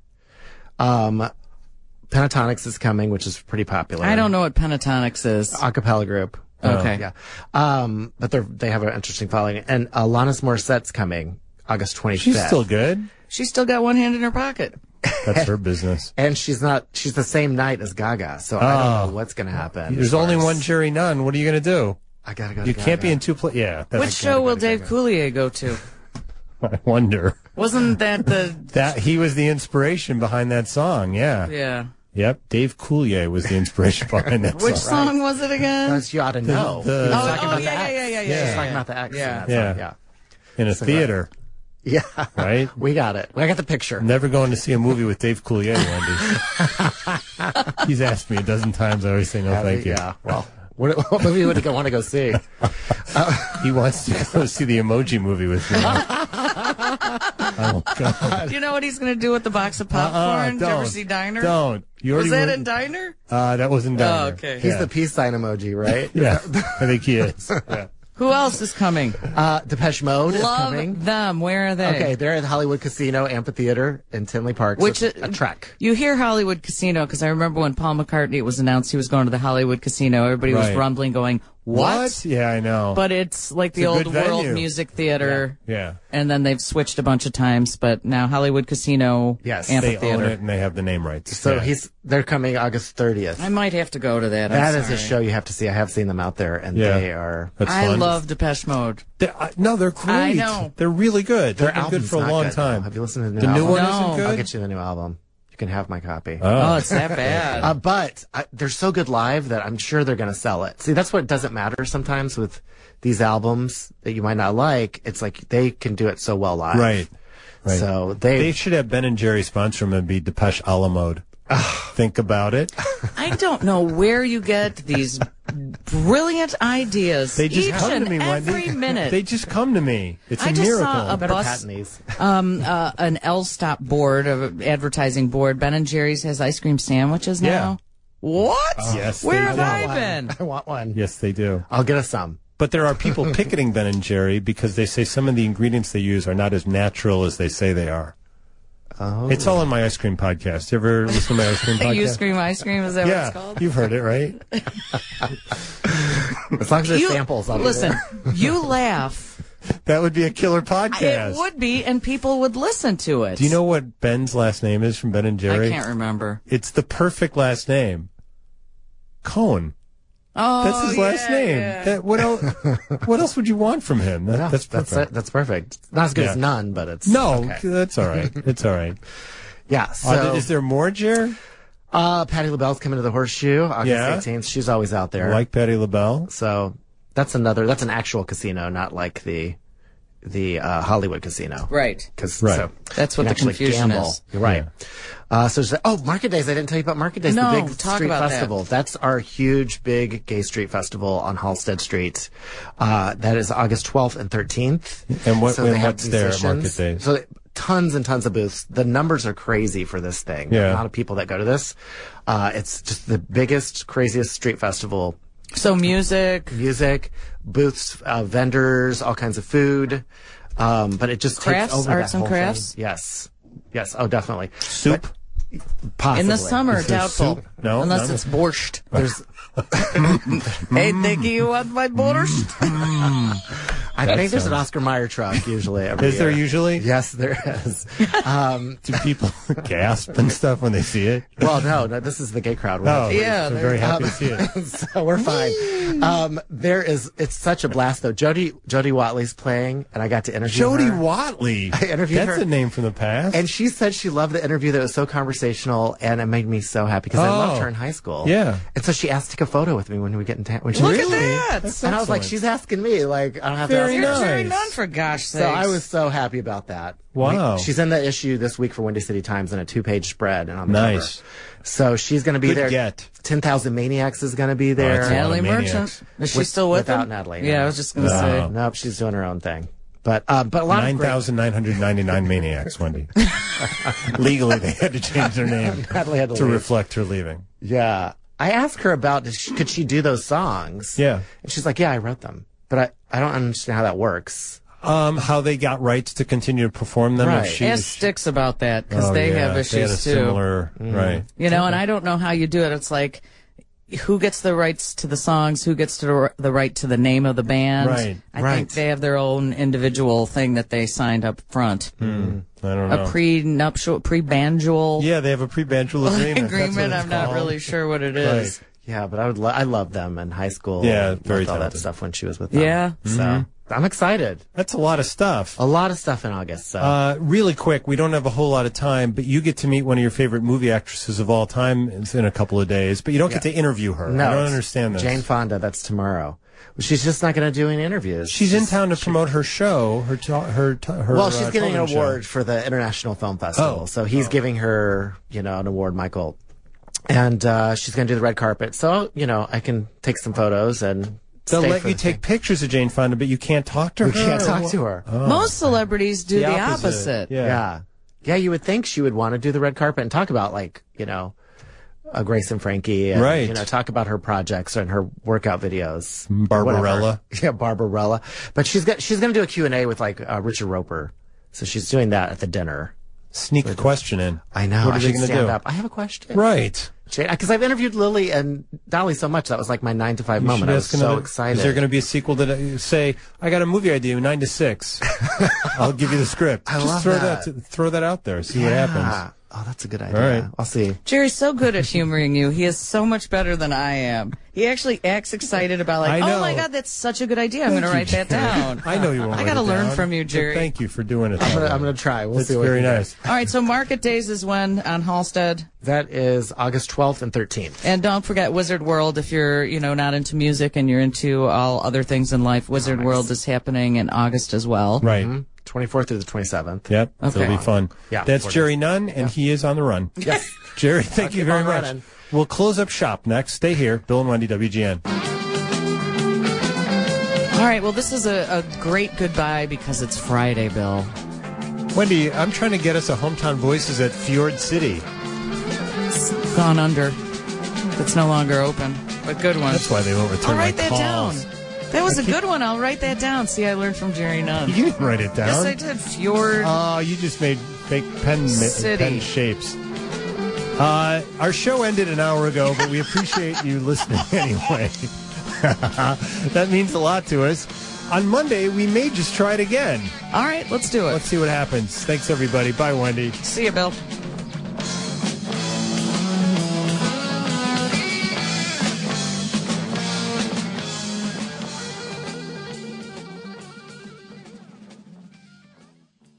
[SPEAKER 5] Pentatonics is coming, which is pretty popular.
[SPEAKER 2] I don't know what Pentatonics is.
[SPEAKER 5] Acapella group.
[SPEAKER 2] Okay.
[SPEAKER 5] Yeah. But they have an interesting following. And Alanis Morissette's coming August 25th.
[SPEAKER 3] She's still good.
[SPEAKER 2] She's still got one hand in her pocket.
[SPEAKER 3] That's her business.
[SPEAKER 5] And she's the same night as Gaga, so I don't know what's going to happen.
[SPEAKER 3] There's only one Jerry Nunn. What are you going to do?
[SPEAKER 5] I got to go to
[SPEAKER 3] You
[SPEAKER 5] Gaga.
[SPEAKER 3] can't be in two places. Yeah.
[SPEAKER 2] Which show will Dave Coulier go to?
[SPEAKER 3] I wonder.
[SPEAKER 2] Wasn't that the...
[SPEAKER 3] That he was the inspiration behind that song. Yeah.
[SPEAKER 2] Yeah.
[SPEAKER 3] Yep. Dave Coulier was the inspiration behind that
[SPEAKER 2] Which
[SPEAKER 3] song.
[SPEAKER 2] song was it again?
[SPEAKER 5] Because you ought to know.
[SPEAKER 3] the-
[SPEAKER 5] He was
[SPEAKER 3] Oh,
[SPEAKER 5] talking about the
[SPEAKER 2] yeah,
[SPEAKER 5] X.
[SPEAKER 2] yeah, yeah,
[SPEAKER 5] He was
[SPEAKER 2] yeah,
[SPEAKER 5] talking
[SPEAKER 2] yeah.
[SPEAKER 5] about the X.
[SPEAKER 2] Yeah.
[SPEAKER 5] in that
[SPEAKER 3] Yeah.
[SPEAKER 5] song, yeah.
[SPEAKER 3] In a theater,
[SPEAKER 5] Yeah.
[SPEAKER 3] right?
[SPEAKER 5] We got it. I got the picture.
[SPEAKER 3] Never going to see a movie with Dave Coulier, Wendy. He's asked me a dozen times. I always say no, thank you.
[SPEAKER 5] Yeah. Well, what movie would you want to go see?
[SPEAKER 3] He wants to go see the Emoji Movie with me. Oh, God.
[SPEAKER 2] Do you know what he's going to do with the box of popcorn? Did you ever see Diner?
[SPEAKER 3] Don't. You
[SPEAKER 2] Was
[SPEAKER 3] already
[SPEAKER 2] that
[SPEAKER 3] went-
[SPEAKER 2] in Diner?
[SPEAKER 3] That was in Diner.
[SPEAKER 2] Oh, okay.
[SPEAKER 5] He's
[SPEAKER 3] Yeah.
[SPEAKER 5] the peace sign emoji, right?
[SPEAKER 3] Yeah, I think he is. Yeah.
[SPEAKER 2] Who else is coming?
[SPEAKER 5] Depeche Mode is
[SPEAKER 2] Love
[SPEAKER 5] coming.
[SPEAKER 2] them. Where are they?
[SPEAKER 5] Okay, they're at the Hollywood Casino Amphitheater in Tinley Park. So
[SPEAKER 2] Which
[SPEAKER 5] it's a trek.
[SPEAKER 2] You hear Hollywood Casino because I remember when Paul McCartney, it was announced he was going to the Hollywood Casino. Everybody was
[SPEAKER 3] Right.
[SPEAKER 2] rumbling, going, "What?"
[SPEAKER 3] Yeah, I know.
[SPEAKER 2] But it's like the
[SPEAKER 3] It's a
[SPEAKER 2] old
[SPEAKER 3] good
[SPEAKER 2] World
[SPEAKER 3] venue.
[SPEAKER 2] Music Theater.
[SPEAKER 3] Yeah.
[SPEAKER 2] And then they've switched a bunch of times, but now Hollywood Casino
[SPEAKER 5] Yes.
[SPEAKER 3] They
[SPEAKER 2] Amphitheater.
[SPEAKER 3] own it and they have the name rights.
[SPEAKER 5] So
[SPEAKER 3] Yeah.
[SPEAKER 5] they're coming August 30th.
[SPEAKER 2] I might have to go to that.
[SPEAKER 5] That
[SPEAKER 2] I'm
[SPEAKER 5] is a
[SPEAKER 2] sorry.
[SPEAKER 5] show you have to see. I have seen them out there, and
[SPEAKER 3] Yeah.
[SPEAKER 5] they are.
[SPEAKER 3] That's
[SPEAKER 2] I
[SPEAKER 3] fun.
[SPEAKER 2] love Depeche Mode.
[SPEAKER 3] No, they're great.
[SPEAKER 2] I know.
[SPEAKER 3] They're really good.
[SPEAKER 5] Their
[SPEAKER 3] They've been good
[SPEAKER 5] album's
[SPEAKER 3] for a
[SPEAKER 5] not
[SPEAKER 3] long
[SPEAKER 5] good,
[SPEAKER 3] time.
[SPEAKER 5] though. Have you listened to the
[SPEAKER 3] The
[SPEAKER 5] new
[SPEAKER 3] new
[SPEAKER 5] album?
[SPEAKER 3] one
[SPEAKER 2] No.
[SPEAKER 3] isn't good?
[SPEAKER 5] I'll get you the new album. You can have my copy.
[SPEAKER 2] Oh, it's that bad.
[SPEAKER 5] But they're so good live that I'm sure they're going to sell it. See, that's what doesn't matter sometimes with these albums that you might not like. It's like they can do it so well live.
[SPEAKER 3] Right. Right.
[SPEAKER 5] So
[SPEAKER 3] They should have Ben and Jerry sponsor them and be Depeche a la mode. Think about it.
[SPEAKER 2] I don't know where you get these brilliant ideas.
[SPEAKER 3] They just
[SPEAKER 2] each
[SPEAKER 3] come
[SPEAKER 2] and
[SPEAKER 3] to me, Wendy.
[SPEAKER 2] every minute.
[SPEAKER 3] They just come to me. It's
[SPEAKER 2] I
[SPEAKER 3] a
[SPEAKER 2] just
[SPEAKER 3] miracle.
[SPEAKER 2] saw a
[SPEAKER 5] better
[SPEAKER 2] bus,
[SPEAKER 5] patent these.
[SPEAKER 2] an L-stop board, of advertising board. Ben and Jerry's has ice cream sandwiches now.
[SPEAKER 3] Yeah.
[SPEAKER 2] What?
[SPEAKER 3] Yes,
[SPEAKER 2] Where
[SPEAKER 3] they
[SPEAKER 2] have
[SPEAKER 3] do.
[SPEAKER 2] I been?
[SPEAKER 5] I want one.
[SPEAKER 3] Yes, they do.
[SPEAKER 5] I'll get us some.
[SPEAKER 3] But there are people picketing Ben and Jerry because they say some of the ingredients they use are not as natural as they say they are.
[SPEAKER 5] Oh.
[SPEAKER 3] It's all in my ice cream podcast. You ever listen to my ice cream podcast?
[SPEAKER 2] You scream ice cream? Is that what it's
[SPEAKER 3] Yeah,
[SPEAKER 2] called?
[SPEAKER 3] you've heard it, right?
[SPEAKER 5] As long as there's
[SPEAKER 2] You-
[SPEAKER 5] samples. I'll be
[SPEAKER 2] Listen,
[SPEAKER 5] there.
[SPEAKER 2] you laugh.
[SPEAKER 3] That would be a killer podcast.
[SPEAKER 2] It would be, and people would listen to it.
[SPEAKER 3] Do you know what Ben's last name is from Ben and Jerry?
[SPEAKER 2] I can't remember.
[SPEAKER 3] It's the perfect last name. Cohen.
[SPEAKER 2] Oh,
[SPEAKER 3] That's his last
[SPEAKER 2] yeah,
[SPEAKER 3] name.
[SPEAKER 2] yeah.
[SPEAKER 3] What else? What else would you want from him?
[SPEAKER 5] No,
[SPEAKER 3] That's perfect.
[SPEAKER 5] That's perfect. Not as good
[SPEAKER 3] Yeah.
[SPEAKER 5] as none, but it's
[SPEAKER 3] No,
[SPEAKER 5] okay.
[SPEAKER 3] that's all right. It's all right.
[SPEAKER 5] Yeah. So
[SPEAKER 3] Is there more, Jer?
[SPEAKER 5] Patti LaBelle's coming to the Horseshoe August
[SPEAKER 3] Yeah.
[SPEAKER 5] 18th. She's always out there.
[SPEAKER 3] Like Patti LaBelle?
[SPEAKER 5] So that's an actual casino, not like the Hollywood casino.
[SPEAKER 2] Right.
[SPEAKER 5] Because
[SPEAKER 3] Right.
[SPEAKER 2] That's what
[SPEAKER 5] you
[SPEAKER 2] the
[SPEAKER 5] can actually
[SPEAKER 2] confusion
[SPEAKER 5] gamble.
[SPEAKER 2] is.
[SPEAKER 5] You're right. So Market Days. I didn't tell you about Market Days,
[SPEAKER 2] No,
[SPEAKER 5] the big
[SPEAKER 2] talk
[SPEAKER 5] street
[SPEAKER 2] about that.
[SPEAKER 5] festival. That's our huge, big gay street festival on Halstead Street. That is August 12th and 13th.
[SPEAKER 3] And what-
[SPEAKER 5] So
[SPEAKER 3] and
[SPEAKER 5] they have
[SPEAKER 3] what's there at Market
[SPEAKER 5] musicians.
[SPEAKER 3] Days?
[SPEAKER 5] So tons and tons of booths. The numbers are crazy for this thing.
[SPEAKER 3] Yeah.
[SPEAKER 5] The amount of people that go to this. It's just the biggest, craziest street festival.
[SPEAKER 2] So music,
[SPEAKER 5] Music, booths, vendors, all kinds of food. But it just
[SPEAKER 2] Crafts,
[SPEAKER 5] takes over
[SPEAKER 2] arts
[SPEAKER 5] that
[SPEAKER 2] and
[SPEAKER 5] whole thing.
[SPEAKER 2] crafts?
[SPEAKER 5] Yes. Yes. Oh, definitely.
[SPEAKER 3] Soup?
[SPEAKER 5] Possibly.
[SPEAKER 2] in the summer,
[SPEAKER 3] Is there
[SPEAKER 2] doubtful.
[SPEAKER 3] soup? No,
[SPEAKER 2] Unless
[SPEAKER 3] none.
[SPEAKER 2] it's borscht.
[SPEAKER 5] There's,
[SPEAKER 2] Hey, Dickie, you want my borscht?
[SPEAKER 5] I think there's an
[SPEAKER 3] sounds-
[SPEAKER 5] Oscar Mayer truck usually every
[SPEAKER 3] Is there
[SPEAKER 5] year.
[SPEAKER 3] usually?
[SPEAKER 5] Yes, there is.
[SPEAKER 3] Do people gasp and stuff when they see it?
[SPEAKER 5] Well, no, this is the gay crowd. We're
[SPEAKER 3] Oh,
[SPEAKER 5] not-
[SPEAKER 2] Yeah,
[SPEAKER 3] I'm very happy to see it.
[SPEAKER 5] so we're fine. It's such a blast though. Jody Watley's playing, and I got to interview
[SPEAKER 3] Jody
[SPEAKER 5] her.
[SPEAKER 3] Watley.
[SPEAKER 5] I interviewed
[SPEAKER 3] That's
[SPEAKER 5] her.
[SPEAKER 3] a name from the past.
[SPEAKER 5] And she said she loved the interview, that it was so conversational, and it made me so happy because I loved
[SPEAKER 3] Oh.
[SPEAKER 5] her in high school.
[SPEAKER 3] Yeah.
[SPEAKER 5] And so she asked to take a photo with me when we get in town. When she
[SPEAKER 2] Look
[SPEAKER 5] was-
[SPEAKER 2] at that.
[SPEAKER 3] That's
[SPEAKER 5] And I was like,
[SPEAKER 3] excellent.
[SPEAKER 5] she's asking me, like, I don't have
[SPEAKER 3] Very
[SPEAKER 5] to ask her.
[SPEAKER 2] You're Jerry
[SPEAKER 3] nice.
[SPEAKER 2] Nunn, for gosh sakes.
[SPEAKER 5] So I was so happy about that.
[SPEAKER 3] Wow.
[SPEAKER 5] She's in the issue this week for Windy City Times in a 2-page spread, and on the
[SPEAKER 3] Nice.
[SPEAKER 5] cover. So she's going to be
[SPEAKER 3] Good
[SPEAKER 5] there.
[SPEAKER 3] get.
[SPEAKER 5] 10,000 Maniacs is going to be there.
[SPEAKER 3] that's a lot
[SPEAKER 2] Natalie
[SPEAKER 3] of
[SPEAKER 2] Merchant.
[SPEAKER 3] maniacs.
[SPEAKER 2] Is she still with
[SPEAKER 5] without
[SPEAKER 2] him?
[SPEAKER 5] Natalie,
[SPEAKER 2] Yeah,
[SPEAKER 5] no.
[SPEAKER 2] I was just going to
[SPEAKER 3] No.
[SPEAKER 2] say.
[SPEAKER 5] Nope, she's doing her own thing. But a lot of great.
[SPEAKER 3] 9,999 maniacs, Wendy. Legally, they had to change their name
[SPEAKER 5] Natalie had to
[SPEAKER 3] to
[SPEAKER 5] leave.
[SPEAKER 3] reflect her leaving.
[SPEAKER 5] Yeah. I asked her about could she do those songs?
[SPEAKER 3] Yeah.
[SPEAKER 5] And she's like, yeah, I wrote them. But I don't understand how that works.
[SPEAKER 3] How they got rights to continue to perform them.
[SPEAKER 5] Right.
[SPEAKER 3] If she,
[SPEAKER 2] Ask Styx about that because
[SPEAKER 3] Oh,
[SPEAKER 2] they
[SPEAKER 3] yeah,
[SPEAKER 2] have
[SPEAKER 3] they had a
[SPEAKER 2] issues too.
[SPEAKER 3] similar, right.
[SPEAKER 2] You know, and I don't know how you do it. It's like who gets the rights to the songs, who gets to the right to the name of the band.
[SPEAKER 3] Right,
[SPEAKER 2] I think they have their own individual thing that they signed up front.
[SPEAKER 3] I don't know.
[SPEAKER 2] A pre-nuptial, pre-bandual
[SPEAKER 3] Yeah, they have a pre-bandual agreement. That's what
[SPEAKER 2] agreement.
[SPEAKER 3] it's
[SPEAKER 2] I'm not
[SPEAKER 3] called.
[SPEAKER 2] really sure what it is.
[SPEAKER 3] Right.
[SPEAKER 5] Yeah, but I loved them in high school.
[SPEAKER 3] Yeah,
[SPEAKER 5] and
[SPEAKER 3] very
[SPEAKER 5] loved all that
[SPEAKER 3] talented.
[SPEAKER 5] stuff when she was with them.
[SPEAKER 2] Yeah.
[SPEAKER 5] So I'm excited.
[SPEAKER 3] That's a lot of stuff.
[SPEAKER 5] A lot of stuff in August. So
[SPEAKER 3] Really quick, we don't have a whole lot of time, but you get to meet one of your favorite movie actresses of all time in a couple of days, but you don't get to interview her.
[SPEAKER 5] no,
[SPEAKER 3] I don't
[SPEAKER 5] it's
[SPEAKER 3] understand this.
[SPEAKER 5] Jane Fonda. That's tomorrow. She's just not going to do any interviews.
[SPEAKER 3] She's in town to promote her show, her
[SPEAKER 5] Well, she's getting an
[SPEAKER 3] television show.
[SPEAKER 5] award for the International Film Festival.
[SPEAKER 3] Oh.
[SPEAKER 5] So he's giving her, an award, Michael. And she's going to do the red carpet. So, I can take some photos and
[SPEAKER 3] They'll
[SPEAKER 5] stay
[SPEAKER 3] let
[SPEAKER 5] for
[SPEAKER 3] you
[SPEAKER 5] the
[SPEAKER 3] take
[SPEAKER 5] thing.
[SPEAKER 3] pictures of Jane Fonda, but you can't talk to her.
[SPEAKER 5] We can't
[SPEAKER 3] or
[SPEAKER 5] talk
[SPEAKER 3] what?
[SPEAKER 5] to her.
[SPEAKER 2] Most celebrities do the
[SPEAKER 3] opposite.
[SPEAKER 2] opposite.
[SPEAKER 3] Yeah.
[SPEAKER 5] Yeah, you would think she would want to do the red carpet and talk about, Grace and Frankie. And,
[SPEAKER 3] Right.
[SPEAKER 5] talk about her projects and her workout videos.
[SPEAKER 3] Barbarella.
[SPEAKER 5] Whatever. Yeah, Barbarella. But she's going to do a Q&A with, Richard Roper. So she's doing that at the dinner.
[SPEAKER 3] Sneak a question in.
[SPEAKER 5] I know.
[SPEAKER 3] What are
[SPEAKER 5] I
[SPEAKER 3] they
[SPEAKER 5] should
[SPEAKER 3] going to
[SPEAKER 5] stand
[SPEAKER 3] do?
[SPEAKER 5] up. I have a question.
[SPEAKER 3] Right.
[SPEAKER 5] Because I've interviewed Lily and Dolly so much. That was like my 9 to 5
[SPEAKER 3] You
[SPEAKER 5] moment.
[SPEAKER 3] should
[SPEAKER 5] I was
[SPEAKER 3] ask
[SPEAKER 5] so
[SPEAKER 3] another-
[SPEAKER 5] excited.
[SPEAKER 3] Is there going to be a sequel that say, I got a movie idea, 9 to 6. I'll give you the script.
[SPEAKER 5] I
[SPEAKER 3] Just
[SPEAKER 5] love
[SPEAKER 3] throw
[SPEAKER 5] that.
[SPEAKER 3] throw that out there. See what happens.
[SPEAKER 5] Oh, that's a good idea.
[SPEAKER 3] All right.
[SPEAKER 5] I'll see.
[SPEAKER 2] Jerry's so good at humoring you. He is so much better than I am. He actually acts excited about
[SPEAKER 3] I know.
[SPEAKER 2] oh my God, that's such a good idea. I'm going to write that down.
[SPEAKER 3] I know you won't.
[SPEAKER 2] I
[SPEAKER 3] write
[SPEAKER 2] gotta
[SPEAKER 3] it
[SPEAKER 2] learn
[SPEAKER 3] down,
[SPEAKER 2] from you,
[SPEAKER 3] but
[SPEAKER 2] Jerry.
[SPEAKER 3] Thank you for doing it.
[SPEAKER 5] I'm gonna try. We'll
[SPEAKER 3] That's
[SPEAKER 5] see what
[SPEAKER 3] very
[SPEAKER 5] we can do.
[SPEAKER 3] nice.
[SPEAKER 2] All right, so Market Days is when on Halstead?
[SPEAKER 5] That is August 12th and 13th.
[SPEAKER 2] And don't forget Wizard World if you're, not into music and you're into all other things in life. Wizard World is happening in August as well.
[SPEAKER 3] Right.
[SPEAKER 5] 24th through the 27th.
[SPEAKER 3] Yep.
[SPEAKER 2] Okay.
[SPEAKER 3] It'll be fun.
[SPEAKER 5] Yeah,
[SPEAKER 3] That's
[SPEAKER 5] 4
[SPEAKER 3] Jerry Nunn, and he is on the run.
[SPEAKER 5] Yes.
[SPEAKER 3] Jerry, thank you
[SPEAKER 5] keep
[SPEAKER 3] very
[SPEAKER 5] on
[SPEAKER 3] much.
[SPEAKER 5] running.
[SPEAKER 3] We'll close up shop next. Stay here. Bill and Wendy, WGN.
[SPEAKER 2] All right, well, this is a great goodbye because it's Friday, Bill.
[SPEAKER 3] Wendy, I'm trying to get us a Hometown Voices at Fjord City.
[SPEAKER 2] It's gone under. It's no longer open, but good one.
[SPEAKER 3] That's why they won't return
[SPEAKER 2] I'll
[SPEAKER 3] my
[SPEAKER 2] write that
[SPEAKER 3] calls.
[SPEAKER 2] down. That was a good one. I'll write that down. See, I learned from Jerry Nunn.
[SPEAKER 3] You didn't write it down.
[SPEAKER 2] Yes, I did. Fjord.
[SPEAKER 3] Oh, you just made fake pen
[SPEAKER 2] City.
[SPEAKER 3] shapes. Our show ended an hour ago, but we appreciate you listening anyway. That means a lot to us. On Monday, we may just try it again.
[SPEAKER 2] All right, let's do it.
[SPEAKER 3] Let's see what happens. Thanks, everybody. Bye, Wendy.
[SPEAKER 2] See you, Bill.